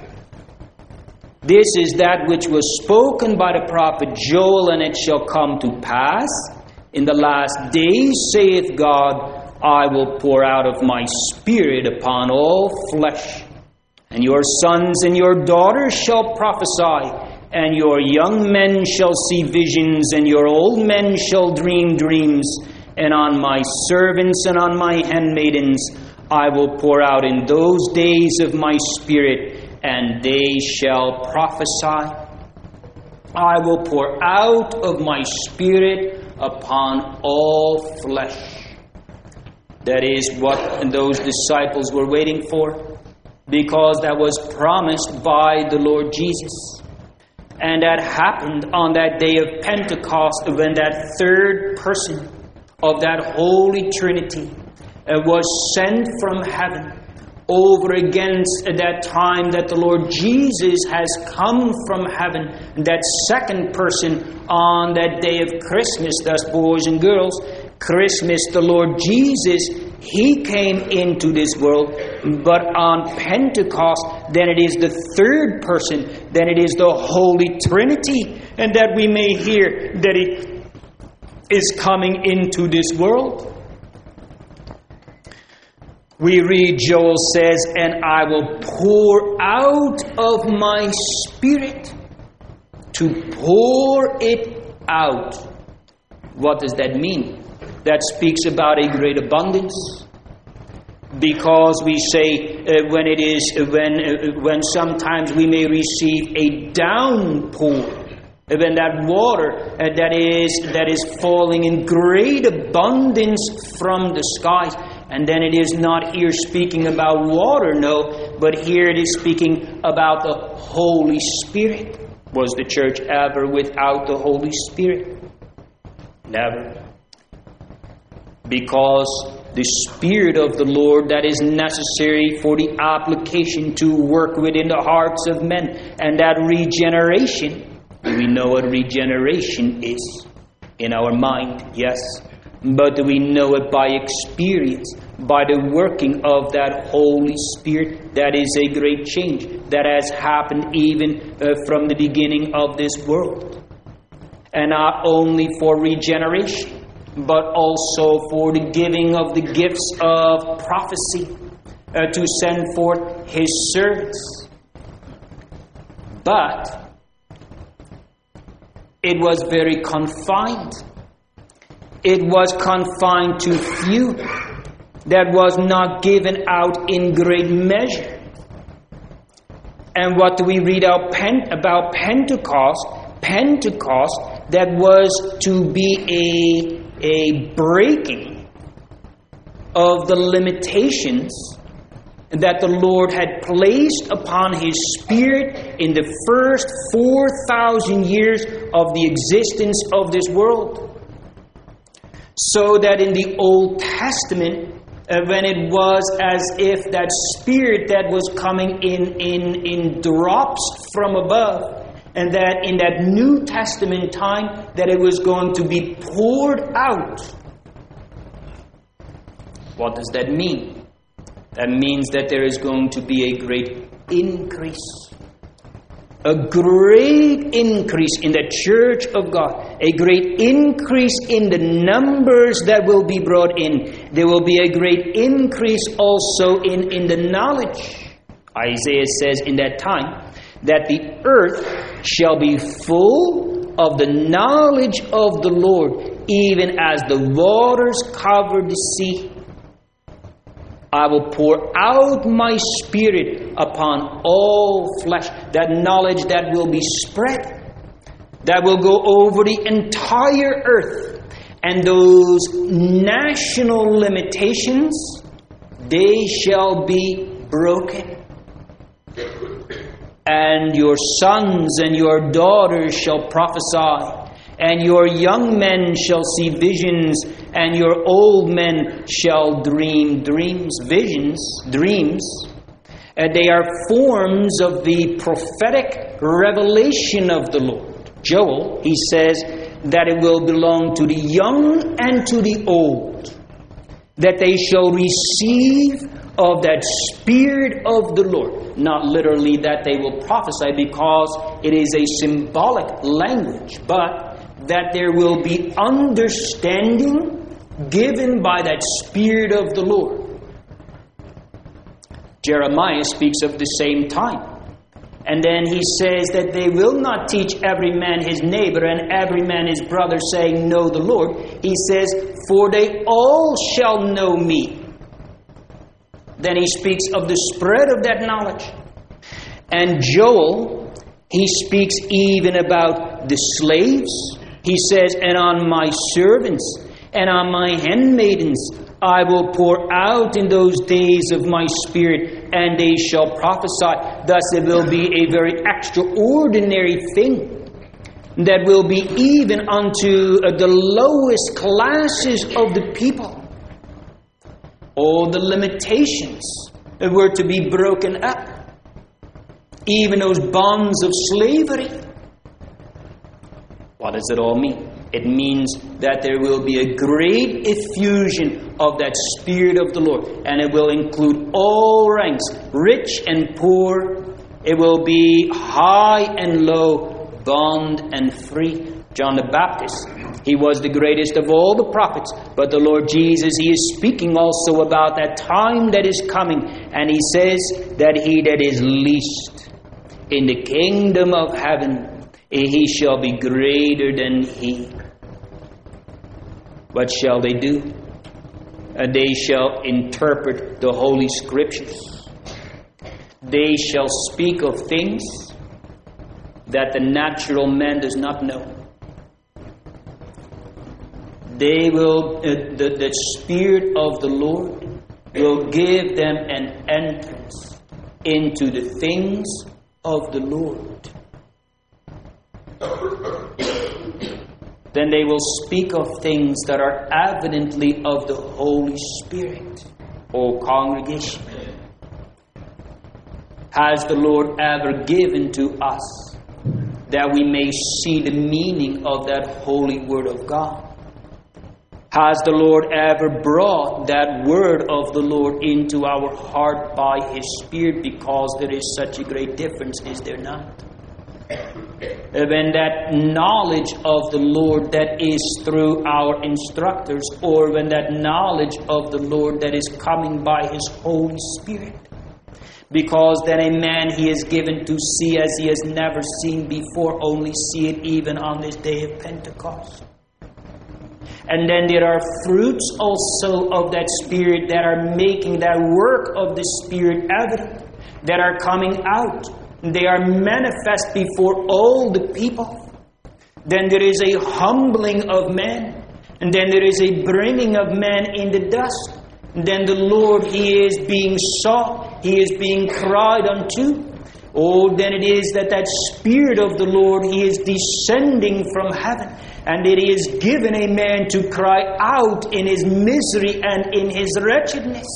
This is that which was spoken by the prophet Joel, and it shall come to pass. In the last days, saith God, I will pour out of my Spirit upon all flesh. And your sons and your daughters shall prophesy, and your young men shall see visions, and your old men shall dream dreams. And on my servants and on my handmaidens I will pour out in those days of my Spirit, and they shall prophesy. I will pour out of my Spirit upon all flesh. That is what those disciples were waiting for, because that was promised by the Lord Jesus. And that happened on that day of Pentecost, when that third person of that Holy Trinity uh, was sent from heaven over against that time that the Lord Jesus has come from heaven. That second person on that day of Christmas, thus boys and girls, Christmas, the Lord Jesus, He came into this world. But on Pentecost, then it is the third person, then it is the Holy Trinity, and that we may hear that He is coming into this world. We read, Joel says, and I will pour out of my Spirit. To pour it out. What does that mean? That speaks about a great abundance. Because we say uh, when it is when uh, when sometimes we may receive a downpour. When that water uh, that is that is falling in great abundance from the skies. And then it is not here speaking about water, no, but here it is speaking about the Holy Spirit. Was the church ever without the Holy Spirit? Never. Because the Spirit of the Lord that is necessary for the application to work within the hearts of men, and that regeneration. We know what regeneration is in our mind, yes. But we know it by experience, by the working of that Holy Spirit. That is a great change that has happened even uh, from the beginning of this world. And not only for regeneration, but also for the giving of the gifts of prophecy uh, to send forth His servants. But it was very confined. It was confined to few. That was not given out in great measure. And what do we read out Pen- about Pentecost? Pentecost, that was to be a, a breaking of the limitations that the Lord had placed upon His Spirit in the first four thousand years of the existence of this world. So that in the Old Testament, Uh, when it was as if that Spirit that was coming in, in, in drops from above, and that in that New Testament time, that it was going to be poured out. What does that mean? That means that there is going to be a great increase. A great increase in the church of God. A great increase in the numbers that will be brought in. There will be a great increase also in, in the knowledge. Isaiah says in that time that the earth shall be full of the knowledge of the Lord, even as the waters cover the sea. I will pour out my Spirit upon all flesh. That knowledge that will be spread, that will go over the entire earth. And those national limitations, they shall be broken. And your sons and your daughters shall prophesy. And your young men shall see visions, and your old men shall dream dreams. Visions, dreams, and they are forms of the prophetic revelation of the Lord. Joel, he says that it will belong to the young and to the old, that they shall receive of that Spirit of the Lord. Not literally that they will prophesy, because it is a symbolic language, but that there will be understanding given by that Spirit of the Lord. Jeremiah speaks of the same time. And then he says that they will not teach every man his neighbor and every man his brother, saying, know the Lord. He says, for they all shall know me. Then he speaks of the spread of that knowledge. And Joel, he speaks even about the slaves. He says, and on my servants and on my handmaidens I will pour out in those days of my Spirit, and they shall prophesy. Thus it will be a very extraordinary thing that will be even unto the lowest classes of the people. All the limitations were to be broken up. Even those bonds of slavery. What does it all mean? It means that there will be a great effusion of that Spirit of the Lord. And it will include all ranks, rich and poor. It will be high and low, bond and free. John the Baptist, he was the greatest of all the prophets. But the Lord Jesus, he is speaking also about that time that is coming. And he says that he that is least in the kingdom of heaven, he shall be greater than he. What shall they do? Uh, they shall interpret the Holy Scriptures. They shall speak of things that the natural man does not know. They will, uh, the, the Spirit of the Lord will give them an entrance into the things of the Lord. Then they will speak of things that are evidently of the Holy Spirit. O congregation, has the Lord ever given to us that we may see the meaning of that holy Word of God? Has the Lord ever brought that word of the Lord into our heart by His Spirit? Because there is such a great difference, is there not? When that knowledge of the Lord that is through our instructors, or when that knowledge of the Lord that is coming by His Holy Spirit. Because then a man he is given to see as he has never seen before, only see it even on this day of Pentecost. And then there are fruits also of that Spirit that are making that work of the Spirit evident, that are coming out. They are manifest before all the people. Then there is a humbling of men. And then there is a bringing of men in the dust. And then the Lord, He is being sought. He is being cried unto. Oh, then it is that that Spirit of the Lord, He is descending from heaven. And it is given a man to cry out in his misery and in his wretchedness.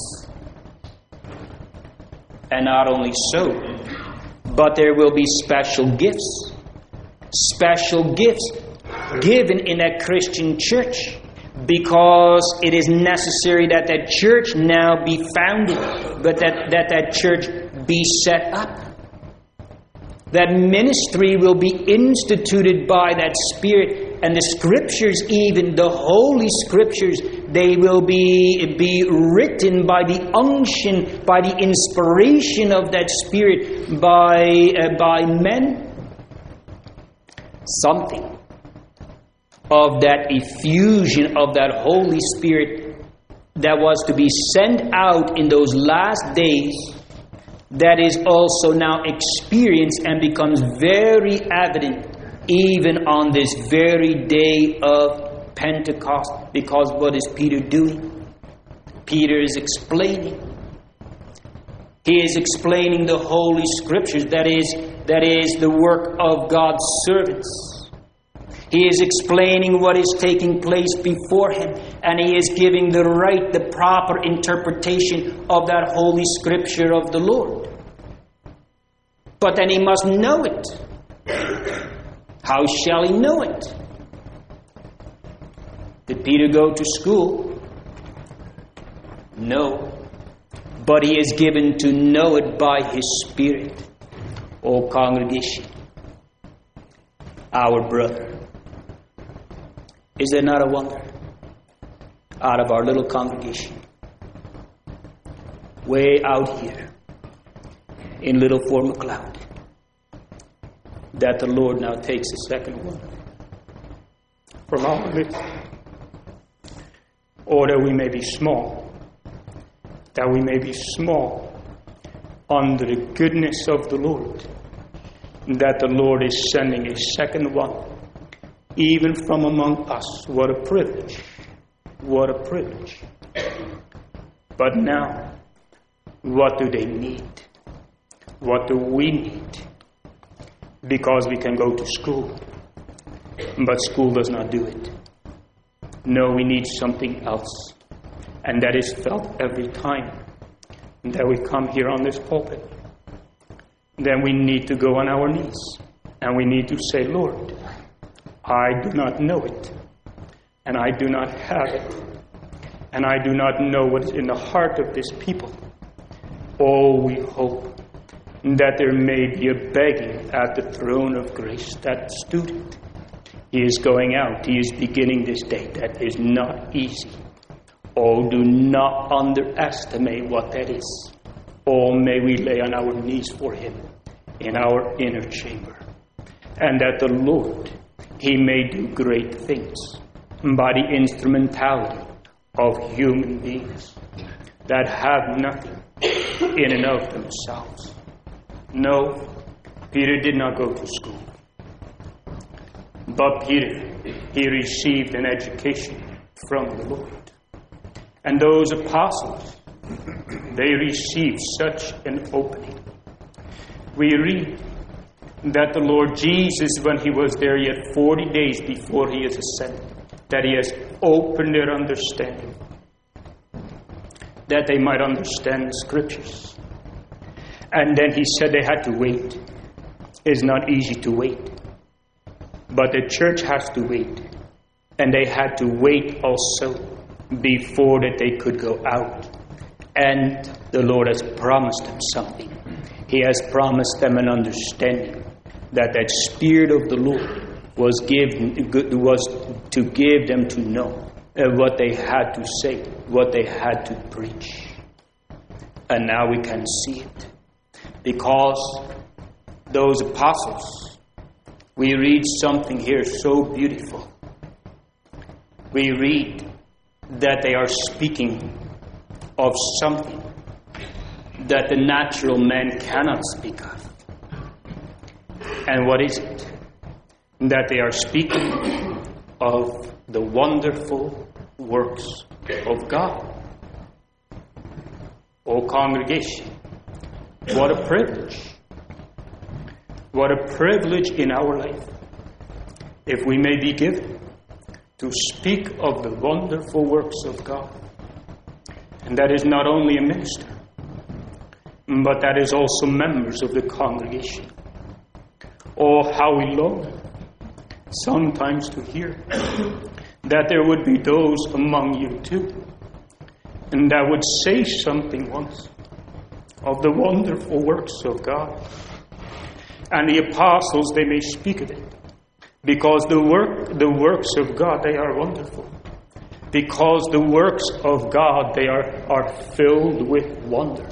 And not only so, but there will be special gifts. Special gifts given in a Christian church. Because it is necessary that that church now be founded. But that that, that church be set up. That ministry will be instituted by that Spirit. And the Scriptures, even the Holy Scriptures, they will be, be written by the unction, by the inspiration of that Spirit, by, uh, by men. Something of that effusion of that Holy Spirit that was to be sent out in those last days, that is also now experienced and becomes very evident even on this very day of Pentecost. Because what is Peter doing? Peter is explaining. He is explaining the Holy Scriptures. That is, that is the work of God's servants. He is explaining what is taking place before him. And he is giving the right, the proper interpretation of that Holy Scripture of the Lord. But then he must know it. How shall he know it? Did Peter go to school? No. But he is given to know it by his Spirit. O congregation, our brother. Is there not a wonder? Out of our little congregation, way out here in Little Fort McLeod, that the Lord now takes a second one from our midst. Or that we may be small, that we may be small under the goodness of the Lord, that the Lord is sending a second one, even from among us. What a privilege. What a privilege. But now, what do they need? What do we need? Because we can go to school, but school does not do it. No, we need something else. And that is felt every time that we come here on this pulpit. Then we need to go on our knees. And we need to say, Lord, I do not know it. And I do not have it. And I do not know what is in the heart of this people. Oh, we hope that there may be a begging at the throne of grace. That student, he is going out. He is beginning this day. That is not easy. Oh, do not underestimate what that is. Oh, may we lay on our knees for him in our inner chamber. And that the Lord, he may do great things by the instrumentality of human beings that have nothing in and of themselves. No, Peter did not go to school. But Peter, he received an education from the Lord. And those apostles, they received such an opening. We read that the Lord Jesus, when he was there yet forty days before he is ascended, that he has opened their understanding, that they might understand the Scriptures. And then he said they had to wait. It's not easy to wait. But the church has to wait. And they had to wait also before that they could go out. And the Lord has promised them something. He has promised them an understanding that that Spirit of the Lord was given was to give them to know uh, what they had to say, what they had to preach. And now we can see it. Because those apostles, we read something here so beautiful. We read that they are speaking of something that the natural man cannot speak of. And what is it? That they are speaking of the wonderful works of God. O congregation, what a privilege. What a privilege in our life, if we may be given to speak of the wonderful works of God. And that is not only a minister, but that is also members of the congregation. Oh, how we long sometimes to hear that there would be those among you too, and that would say something once of the wonderful works of God. And the apostles, they may speak of it, because the work, the works of God, they are wonderful. Because the works of God, they are, are filled with wonder.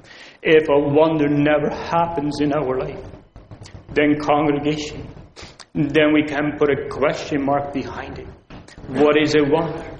If a wonder never happens in our life, then congregation, then we can put a question mark behind it. What is a wonder?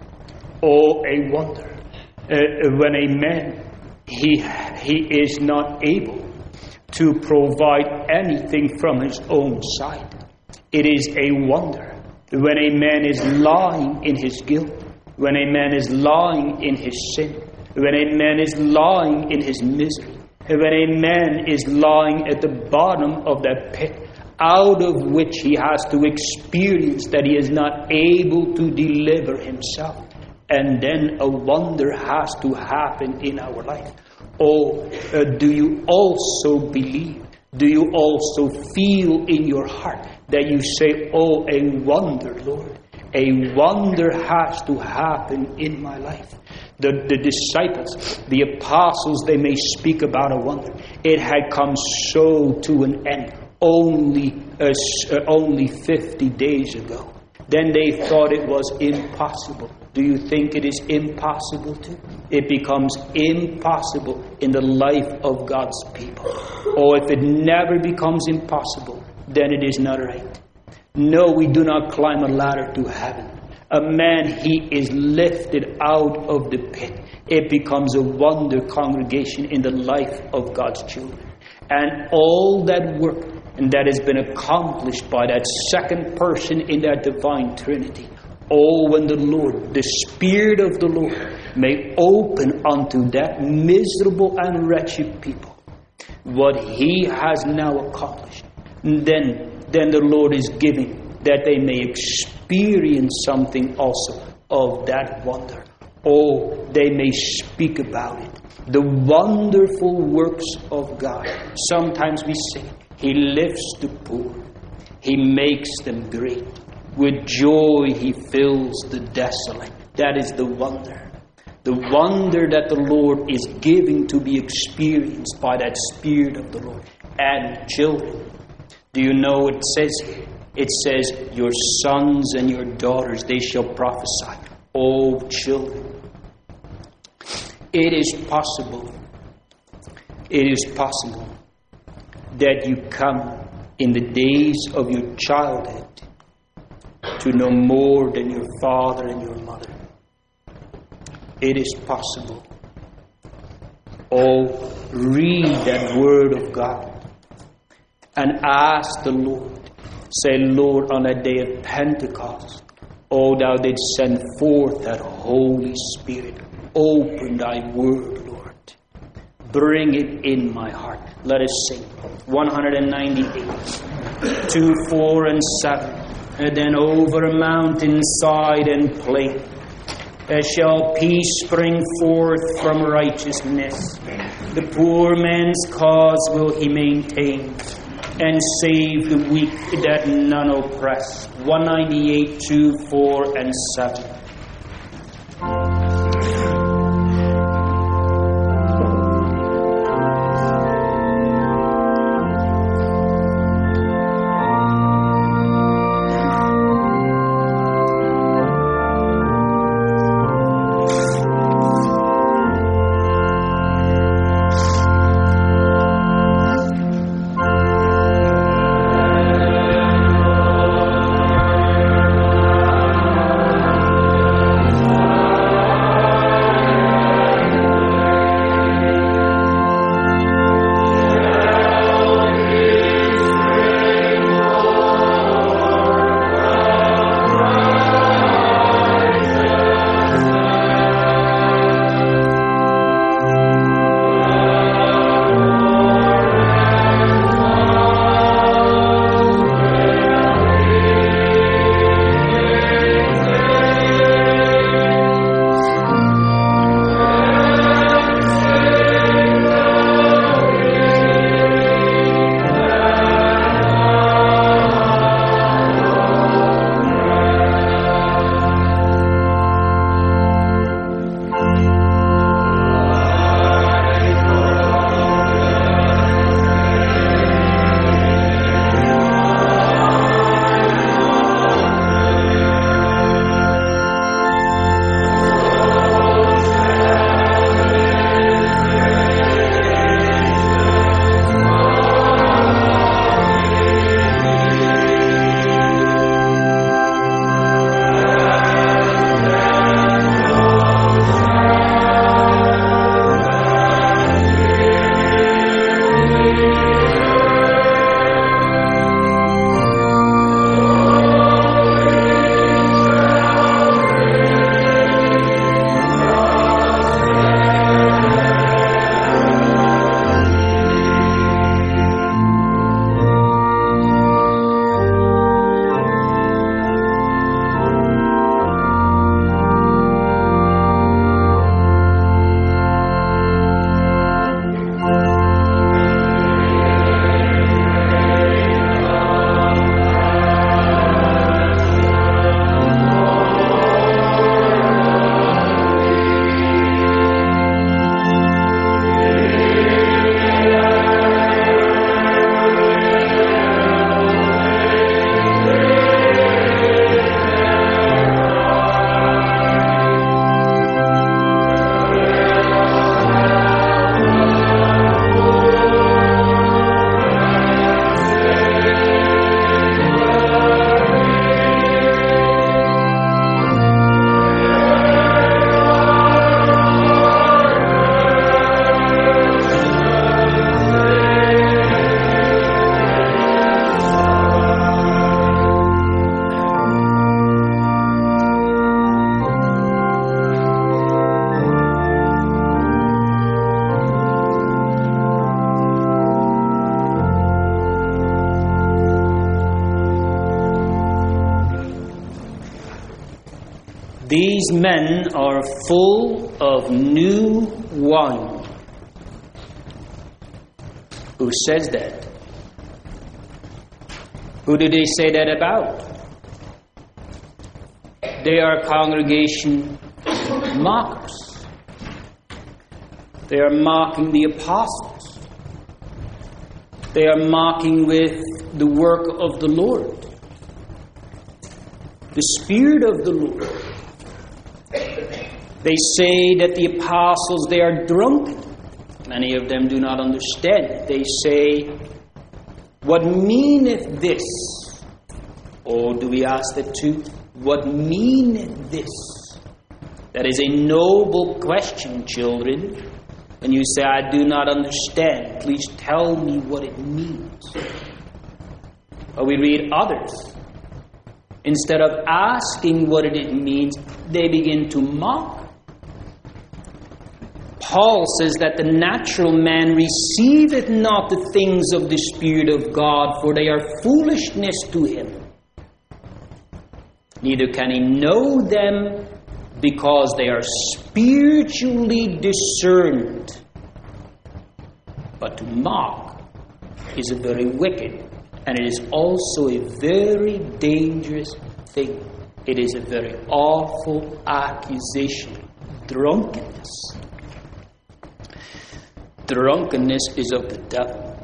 Oh, a wonder. Uh, when a man, he, he is not able to provide anything from his own side. It is a wonder when a man is lying in his guilt, when a man is lying in his sin, when a man is lying in his misery, when a man is lying at the bottom of that pit, out of which he has to experience that he is not able to deliver himself. And then a wonder has to happen in our life. Oh, uh, do you also believe? Do you also feel in your heart that you say, oh, a wonder, Lord. A wonder has to happen in my life. The, the disciples, the apostles, they may speak about a wonder. It had come so to an end only, uh, only fifty days ago. Then they thought it was impossible. Do you think it is impossible too? It becomes impossible in the life of God's people. Or if it never becomes impossible, then it is not right. No, we do not climb a ladder to heaven. A man, he is lifted out of the pit. It becomes a wonder, congregation, in the life of God's children. And all that work and that has been accomplished by that second person in that divine Trinity. Oh, when the Lord, the Spirit of the Lord, may open unto that miserable and wretched people what He has now accomplished, then, then the Lord is giving that they may experience something also of that wonder. Oh, they may speak about it. The wonderful works of God. Sometimes we sing, He lifts the poor. He makes them great. With joy He fills the desolate. That is the wonder. The wonder that the Lord is giving to be experienced by that Spirit of the Lord. And children, do you know what it says here? It says, your sons and your daughters, they shall prophesy. Oh, children. It is possible. It is possible that you come in the days of your childhood to know more than your father and your mother. It is possible. Oh, read that word of God and ask the Lord. Say, Lord, on that day of Pentecost, oh, thou didst send forth that Holy Spirit. Open thy word, Lord. Bring it in my heart. Let us sing. one ninety-eight, two, four, and seven. And then over a mountainside and plain, there shall peace spring forth from righteousness. The poor man's cause will he maintain. and save the weak that none oppress. one ninety-eight, two, four, and seven. These men are full of new wine. Who says that? Who do they say that about? They are congregation mockers. They are mocking the apostles. They are mocking with the work of the Lord, the Spirit of the Lord. They say that the apostles, they are drunken. Many of them do not understand. They say, what meaneth this? Or do we ask that too? What meaneth this? That is a noble question, children. When you say, I do not understand, please tell me what it means. Or we read others. Instead of asking what it means, they begin to mock. Paul says that the natural man receiveth not the things of the Spirit of God, for they are foolishness to him. Neither can he know them, because they are spiritually discerned. But to mock is a very wicked, and it is also a very dangerous thing. It is a very awful accusation. Drunkenness. Drunkenness is of the devil.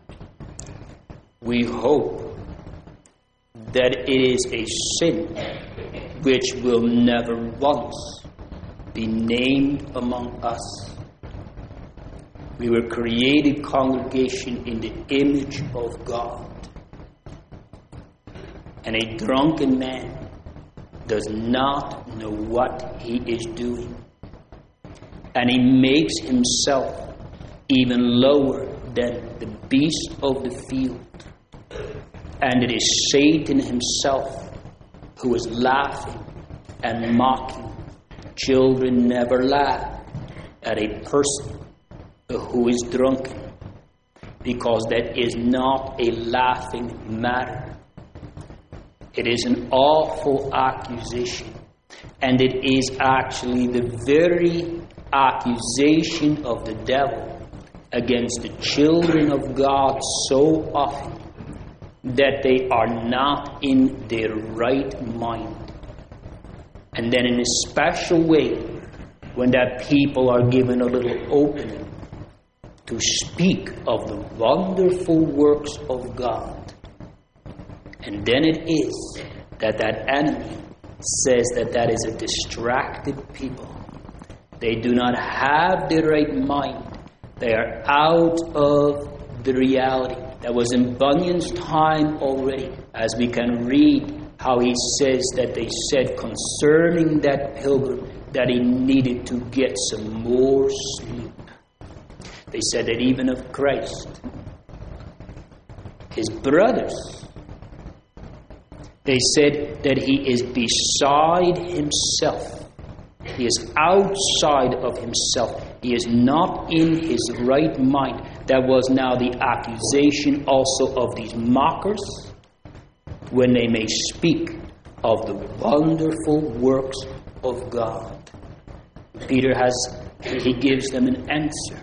We hope that it is a sin which will never once be named among us. We were created, congregation, in the image of God. And a drunken man does not know what he is doing. And he makes himself even lower than the beast of the field. And it is Satan himself who is laughing and mocking. Children never laugh at a person who is drunken, because that is not a laughing matter. It is an awful accusation, and it is actually the very accusation of the devil against the children of God so often that they are not in their right mind. And then in a special way, when that people are given a little opening to speak of the wonderful works of God. And then it is that that enemy says that that is a distracted people. They do not have the right mind. They are out of the reality. That was in Bunyan's time already, as we can read how he says that they said concerning that pilgrim that he needed to get some more sleep. They said that even of Christ, his brothers, they said that he is beside himself. He is outside of himself. He is not in his right mind. That was now the accusation also of these mockers, when they may speak of the wonderful works of God. Peter has, he gives them an answer.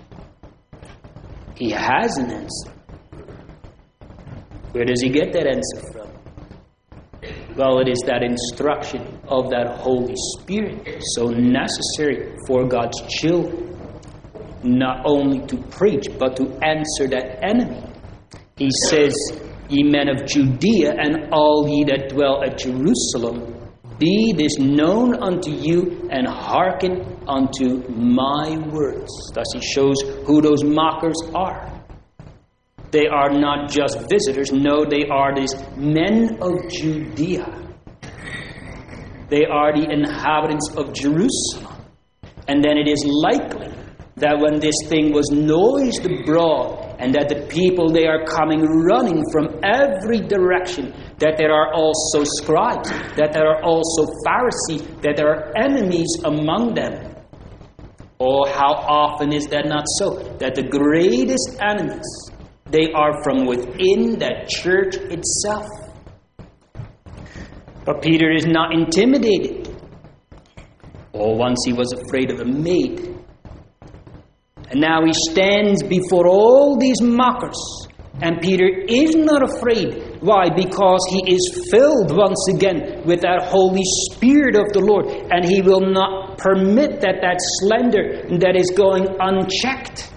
He has an answer. Where does he get that answer from? Well, it is that instruction of that Holy Spirit, so necessary for God's children, not only to preach, but to answer that enemy. He says, ye men of Judea, and all ye that dwell at Jerusalem, be this known unto you, and hearken unto my words. Thus he shows who those mockers are. They are not just visitors. No, they are these men of Judea. They are the inhabitants of Jerusalem. And then it is likely that when this thing was noised abroad, and that the people, they are coming running from every direction, that there are also scribes, that there are also Pharisees, that there are enemies among them. Oh, how often is that not so? That the greatest enemies, they are from within that church itself. But Peter is not intimidated. Oh, once he was afraid of a maid. And now he stands before all these mockers. And Peter is not afraid. Why? Because he is filled once again with that Holy Spirit of the Lord. And he will not permit that that slander that is going unchecked.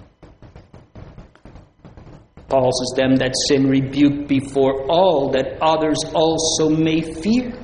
Paul says, them that sin rebuke before all, that others also may fear.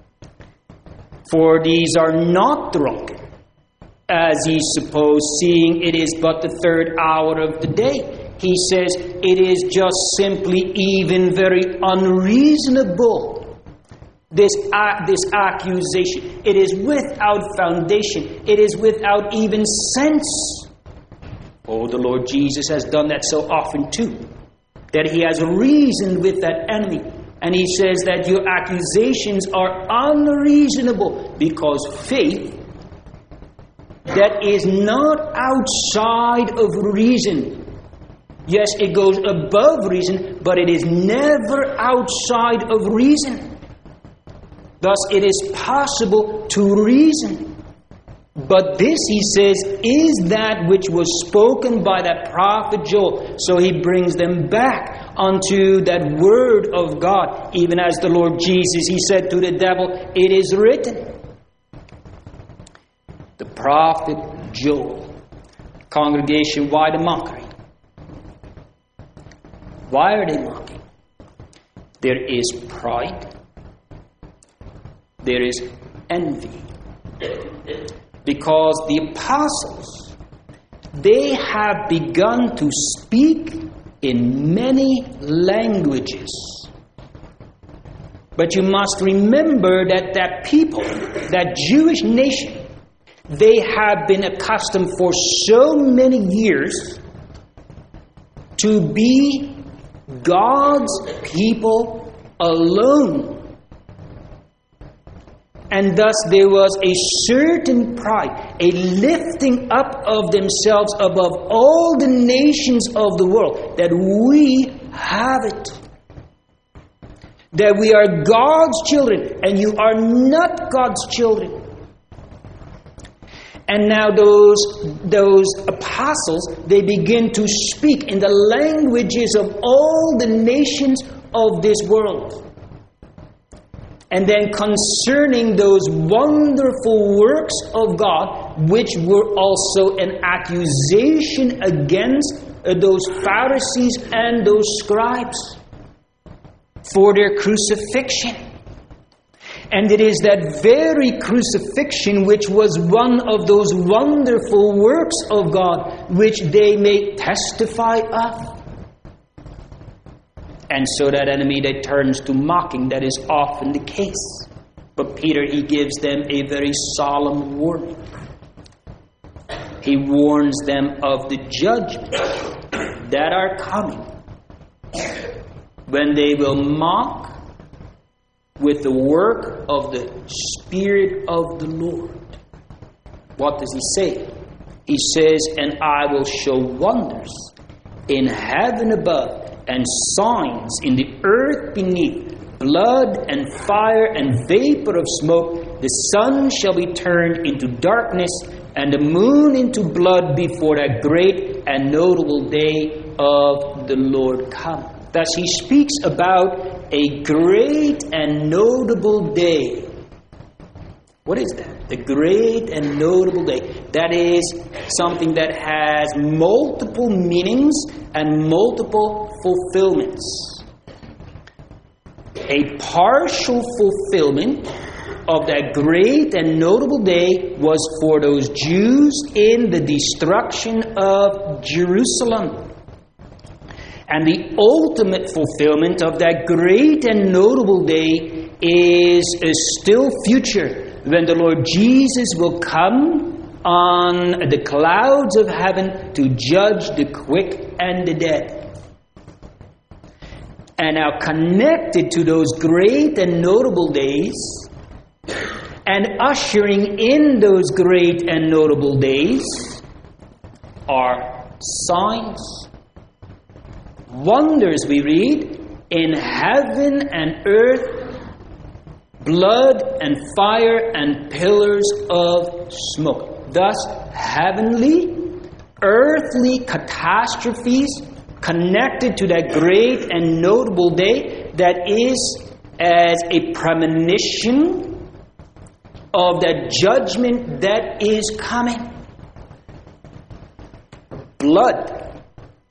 For these are not drunken, as ye suppose, seeing it is but the third hour of the day. He says it is just simply even very unreasonable. This, uh, this accusation, it is without foundation. It is without even sense. Oh, the Lord Jesus has done that so often too, that he has reasoned with that enemy. And he says that your accusations are unreasonable, because faith that is not outside of reason. Yes, it goes above reason, but it is never outside of reason. Thus, it is possible to reason. But this, he says, is that which was spoken by that prophet Joel. So he brings them back unto that word of God. Even as the Lord Jesus, he said to the devil, it is written. The prophet Joel. Congregation, why the mockery? Why are they mocking? There is pride. There is envy. Because the apostles, they have begun to speak in many languages. But you must remember that that people, that Jewish nation, they have been accustomed for so many years to be God's people alone. And thus there was a certain pride, a lifting up of themselves above all the nations of the world, that we have it. That we are God's children, and you are not God's children. And now those, those apostles, they begin to speak in the languages of all the nations of this world. And then concerning those wonderful works of God, which were also an accusation against uh, those Pharisees and those scribes for their crucifixion. And it is that very crucifixion which was one of those wonderful works of God, which they may testify of. And so that enemy that turns to mocking, that is often the case. But Peter, he gives them a very solemn warning. He warns them of the judgment that are coming when they will mock with the work of the Spirit of the Lord. What does he say? He says, and I will show wonders in heaven above, and signs in the earth beneath, blood and fire and vapor of smoke. The sun shall be turned into darkness, and the moon into blood before that great and notable day of the Lord come. Thus he speaks about a great and notable day. What is that? The great and notable day. That is something that has multiple meanings and multiple fulfillments. A partial fulfillment of that great and notable day was for those Jews in the destruction of Jerusalem. And the ultimate fulfillment of that great and notable day is, is still future, when the Lord Jesus will come on the clouds of heaven to judge the quick and the dead. And now connected to those great and notable days, and ushering in those great and notable days, are signs, wonders, we read, in heaven and earth, blood and fire and pillars of smoke. Thus, heavenly, earthly catastrophes connected to that great and notable day that is as a premonition of that judgment that is coming. Blood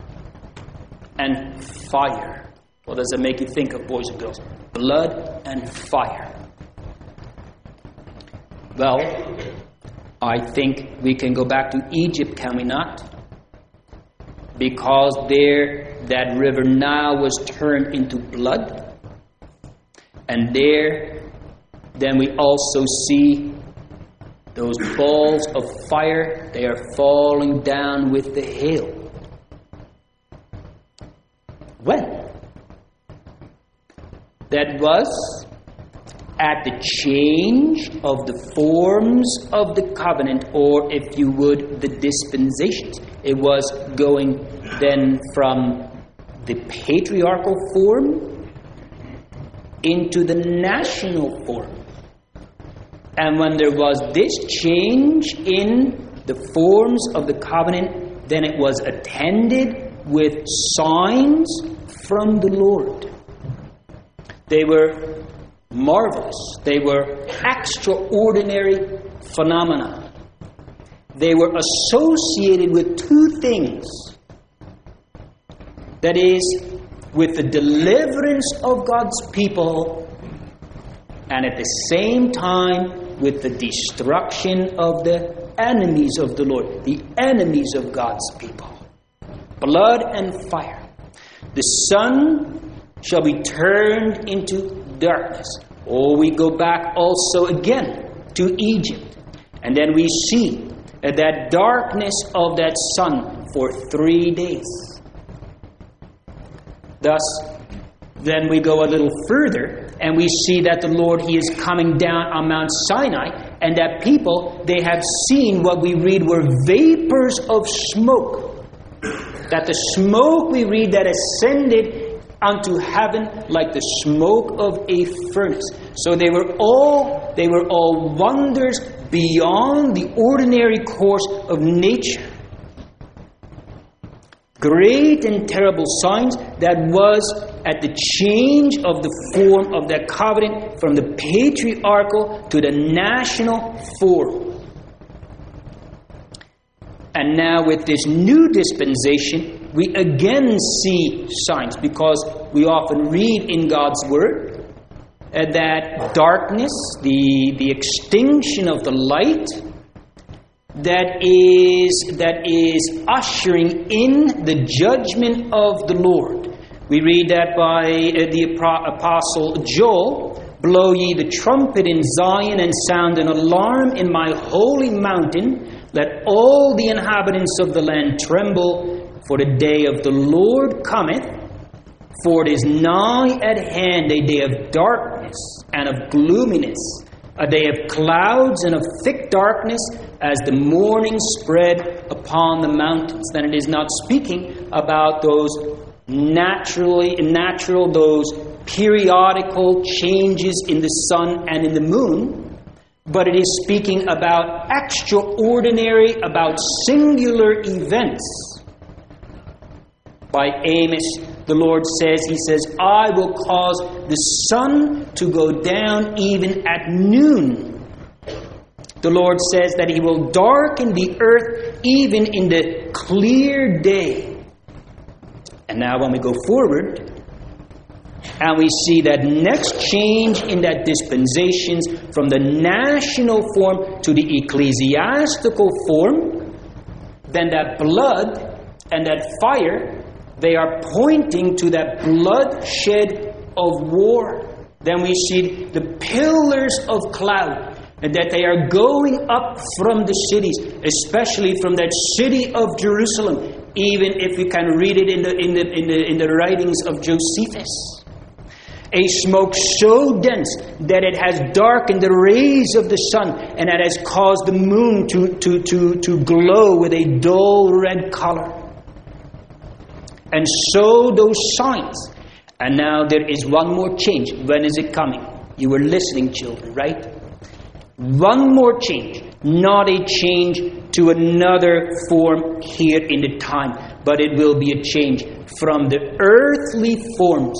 and fire. What does it make you think of, boys and girls? Blood and fire. Well, I think we can go back to Egypt, can we not? Because there, that river Nile was turned into blood. And there, then we also see those balls of fire. They are falling down with the hail. When? That was at the change of the forms of the covenant, or if you would, the dispensations. It was going then from the patriarchal form into the national form. And when there was this change in the forms of the covenant, then it was attended with signs from the Lord. They were marvelous. They were extraordinary phenomena. They were associated with two things. That is, with the deliverance of God's people, and at the same time with the destruction of the enemies of the Lord, the enemies of God's people. Blood and fire. The sun shall be turned into darkness. Or we go back also again to Egypt. And then we see that darkness of that sun for three days. Thus, then we go a little further and we see that the Lord, He is coming down on Mount Sinai, and that people, they have seen what we read were vapors of smoke. That the smoke we read that ascended unto heaven like the smoke of a furnace. So they were all, they were all wonders beyond the ordinary course of nature. Great and terrible signs that was at the change of the form of that covenant from the patriarchal to the national form. And now with this new dispensation, we again see signs, because we often read in God's Word uh, that darkness, the, the extinction of the light, that is, that is ushering in the judgment of the Lord. We read that by uh, the Apostle Joel, "Blow ye the trumpet in Zion, and sound an alarm in my holy mountain. Let all the inhabitants of the land tremble, for the day of the Lord cometh. For it is nigh at hand, a day of darkness and of gloominess, a day of clouds and of thick darkness, as the morning spread upon the mountains." Then it is not speaking about those naturally natural, those periodical changes in the sun and in the moon, but it is speaking about extraordinary, about singular events. By Amos, the Lord says, He says, "I will cause the sun to go down even at noon." The Lord says that He will darken the earth even in the clear day. And now when we go forward, and we see that next change in that dispensations from the national form to the ecclesiastical form, then that blood and that fire, they are pointing to that bloodshed of war. Then we see the pillars of cloud, and that they are going up from the cities, especially from that city of Jerusalem, even if you can read it in the in the in the in the writings of Josephus. A smoke so dense that it has darkened the rays of the sun, and it has caused the moon to, to, to, to glow with a dull red color. And so those signs. And now there is one more change. When is it coming? You were listening, children, right? One more change. Not a change to another form here in the time, but it will be a change from the earthly forms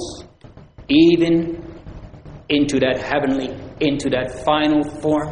even into that heavenly, into that final form.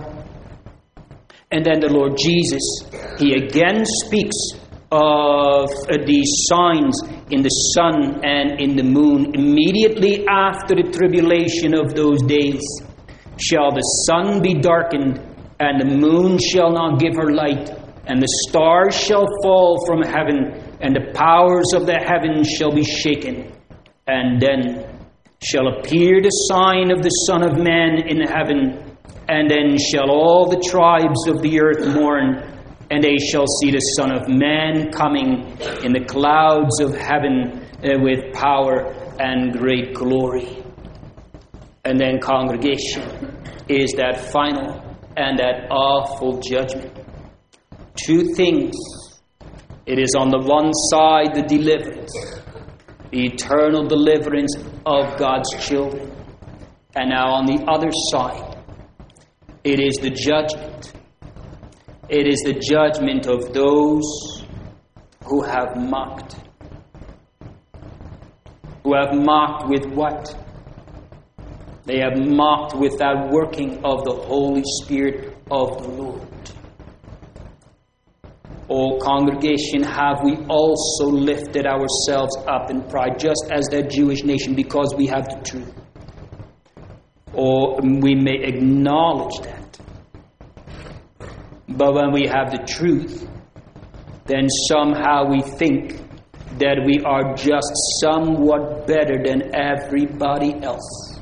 And then the Lord Jesus, He again speaks of these signs in the sun and in the moon. Immediately after the tribulation of those days shall the sun be darkened, and the moon shall not give her light, and the stars shall fall from heaven, and the powers of the heavens shall be shaken. And then shall appear the sign of the Son of Man in heaven, and then shall all the tribes of the earth mourn, and they shall see the Son of Man coming in the clouds of heaven uh, with power and great glory. And then, congregation, is that final and that awful judgment. Two things. It is on the one side the deliverance, the eternal deliverance of God's children. And now on the other side It is the judgment. It is the judgment of those who have mocked. Who have mocked with what? They have mocked with that working of the Holy Spirit of the Lord. O congregation, have we also lifted ourselves up in pride, just as that Jewish nation, because we have the truth? Or we may acknowledge that. But when we have the truth, then somehow we think that we are just somewhat better than everybody else.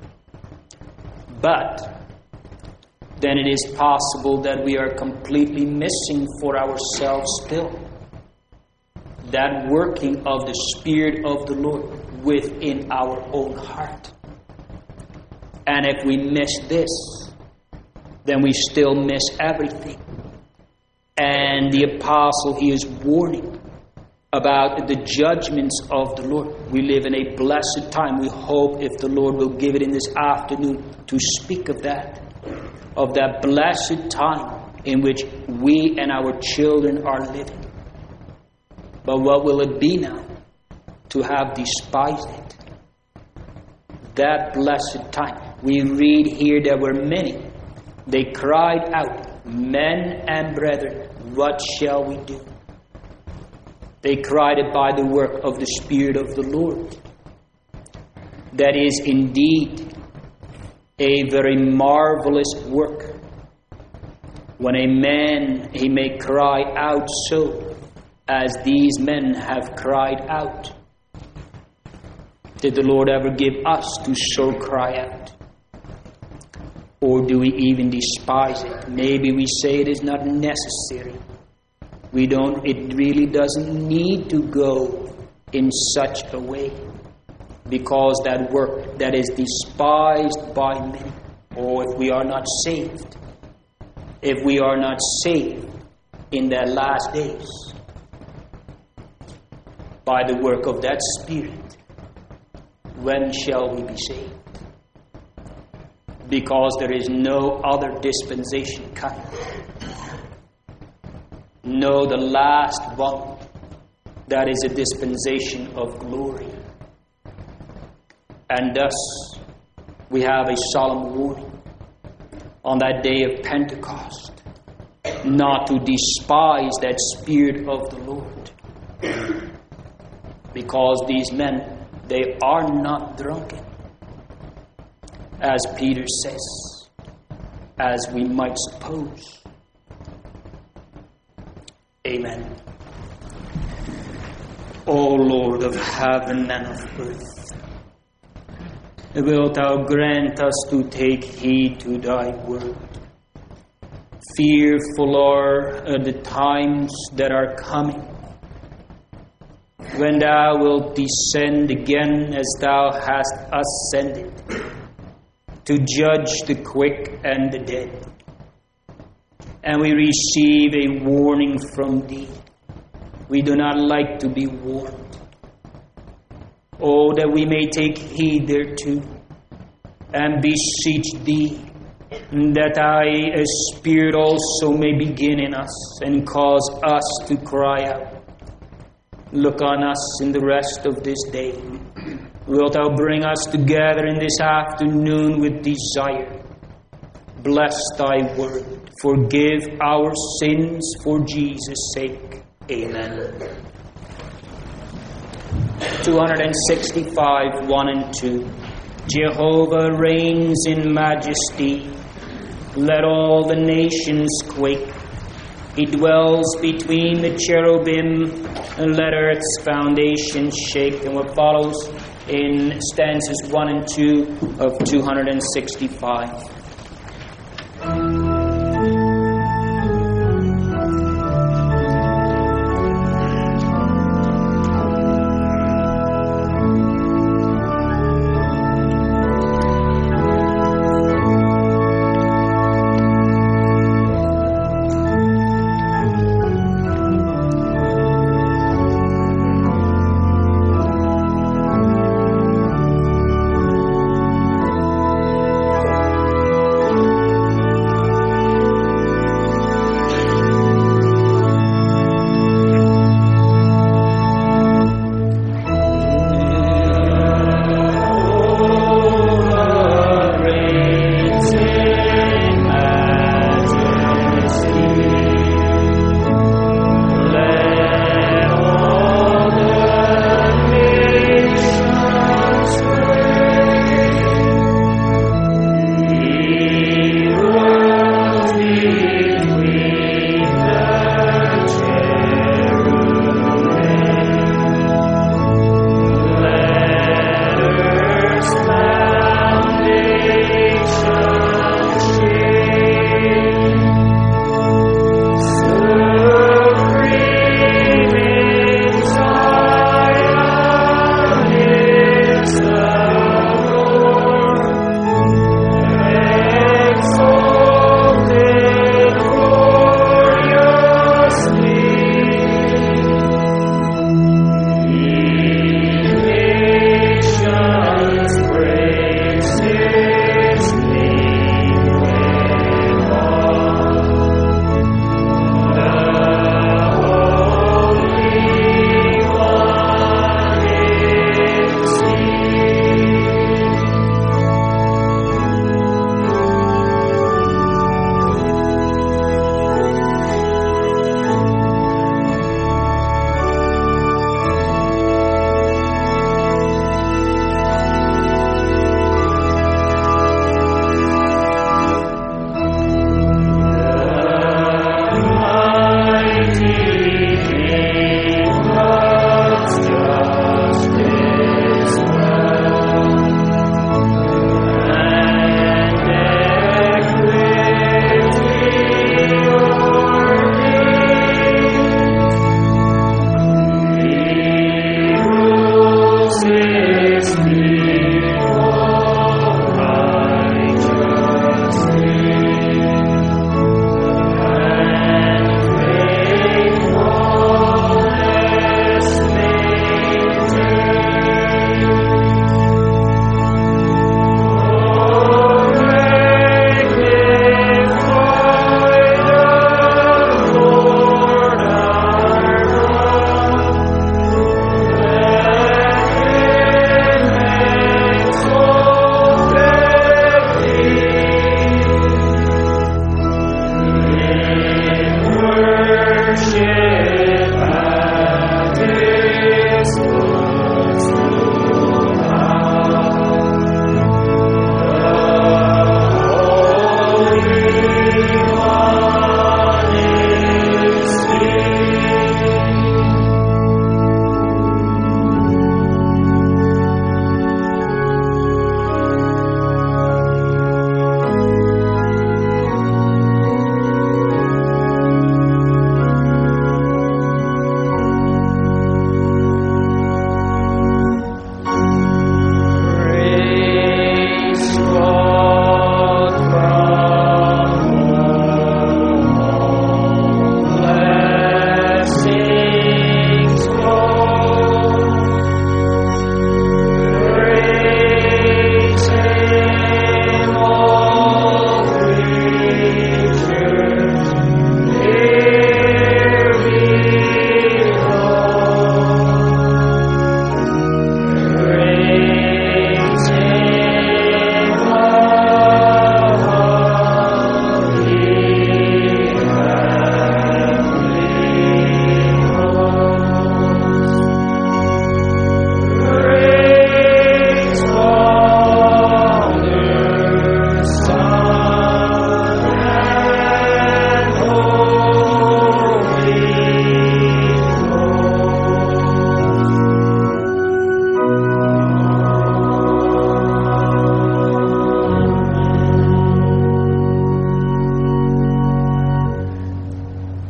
But then it is possible that we are completely missing for ourselves still that working of the Spirit of the Lord within our own heart. And if we miss this, then we still miss everything. And the apostle, he is warning about the judgments of the Lord. We live in a blessed time. We hope, if the Lord will give it in this afternoon, to speak of that. Of that blessed time in which we and our children are living. But what will it be now to have despised it? That blessed time. We read here there were many. They cried out, men and brethren, what shall we do? They cried it by the work of the Spirit of the Lord. That is indeed a very marvelous work. When a man, he may cry out so, as these men have cried out. Did the Lord ever give us to so cry out? Or do we even despise it? Maybe we say it is not necessary. We don't, it really doesn't need to go in such a way. Because that work that is despised by many, or if we are not saved, if we are not saved in the last days by the work of that Spirit, when shall we be saved? Because there is no other dispensation coming. No, the last one, that is a dispensation of glory. And thus, we have a solemn warning on that day of Pentecost, not to despise that Spirit of the Lord. Because these men, they are not drunken, as Peter says, as we might suppose. Amen. O Lord of heaven and of earth, wilt thou grant us to take heed to thy word? Fearful are the times that are coming, when thou wilt descend again as thou hast ascended, to judge the quick and the dead. And we receive a warning from thee. We do not like to be warned. Oh, that we may take heed thereto, and beseech thee that thy Spirit also may begin in us, and cause us to cry out. Look on us in the rest of this day. Wilt thou bring us together in this afternoon with desire? Bless thy word. Forgive our sins for Jesus' sake. Amen. two sixty-five, one and two. Jehovah reigns in majesty. Let all the nations quake. He dwells between the cherubim, and let earth's foundation shake. And what follows in stanzas one and two of two sixty-five.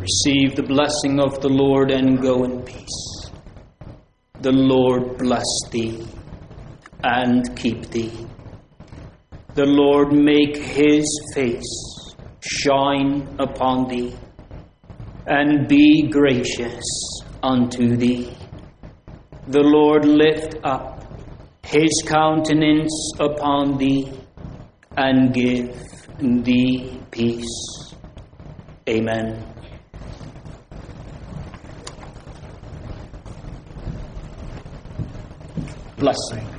Receive the blessing of the Lord and go in peace. The Lord bless thee and keep thee. The Lord make his face shine upon thee and be gracious unto thee. The Lord lift up his countenance upon thee and give thee peace. Amen. Blessing.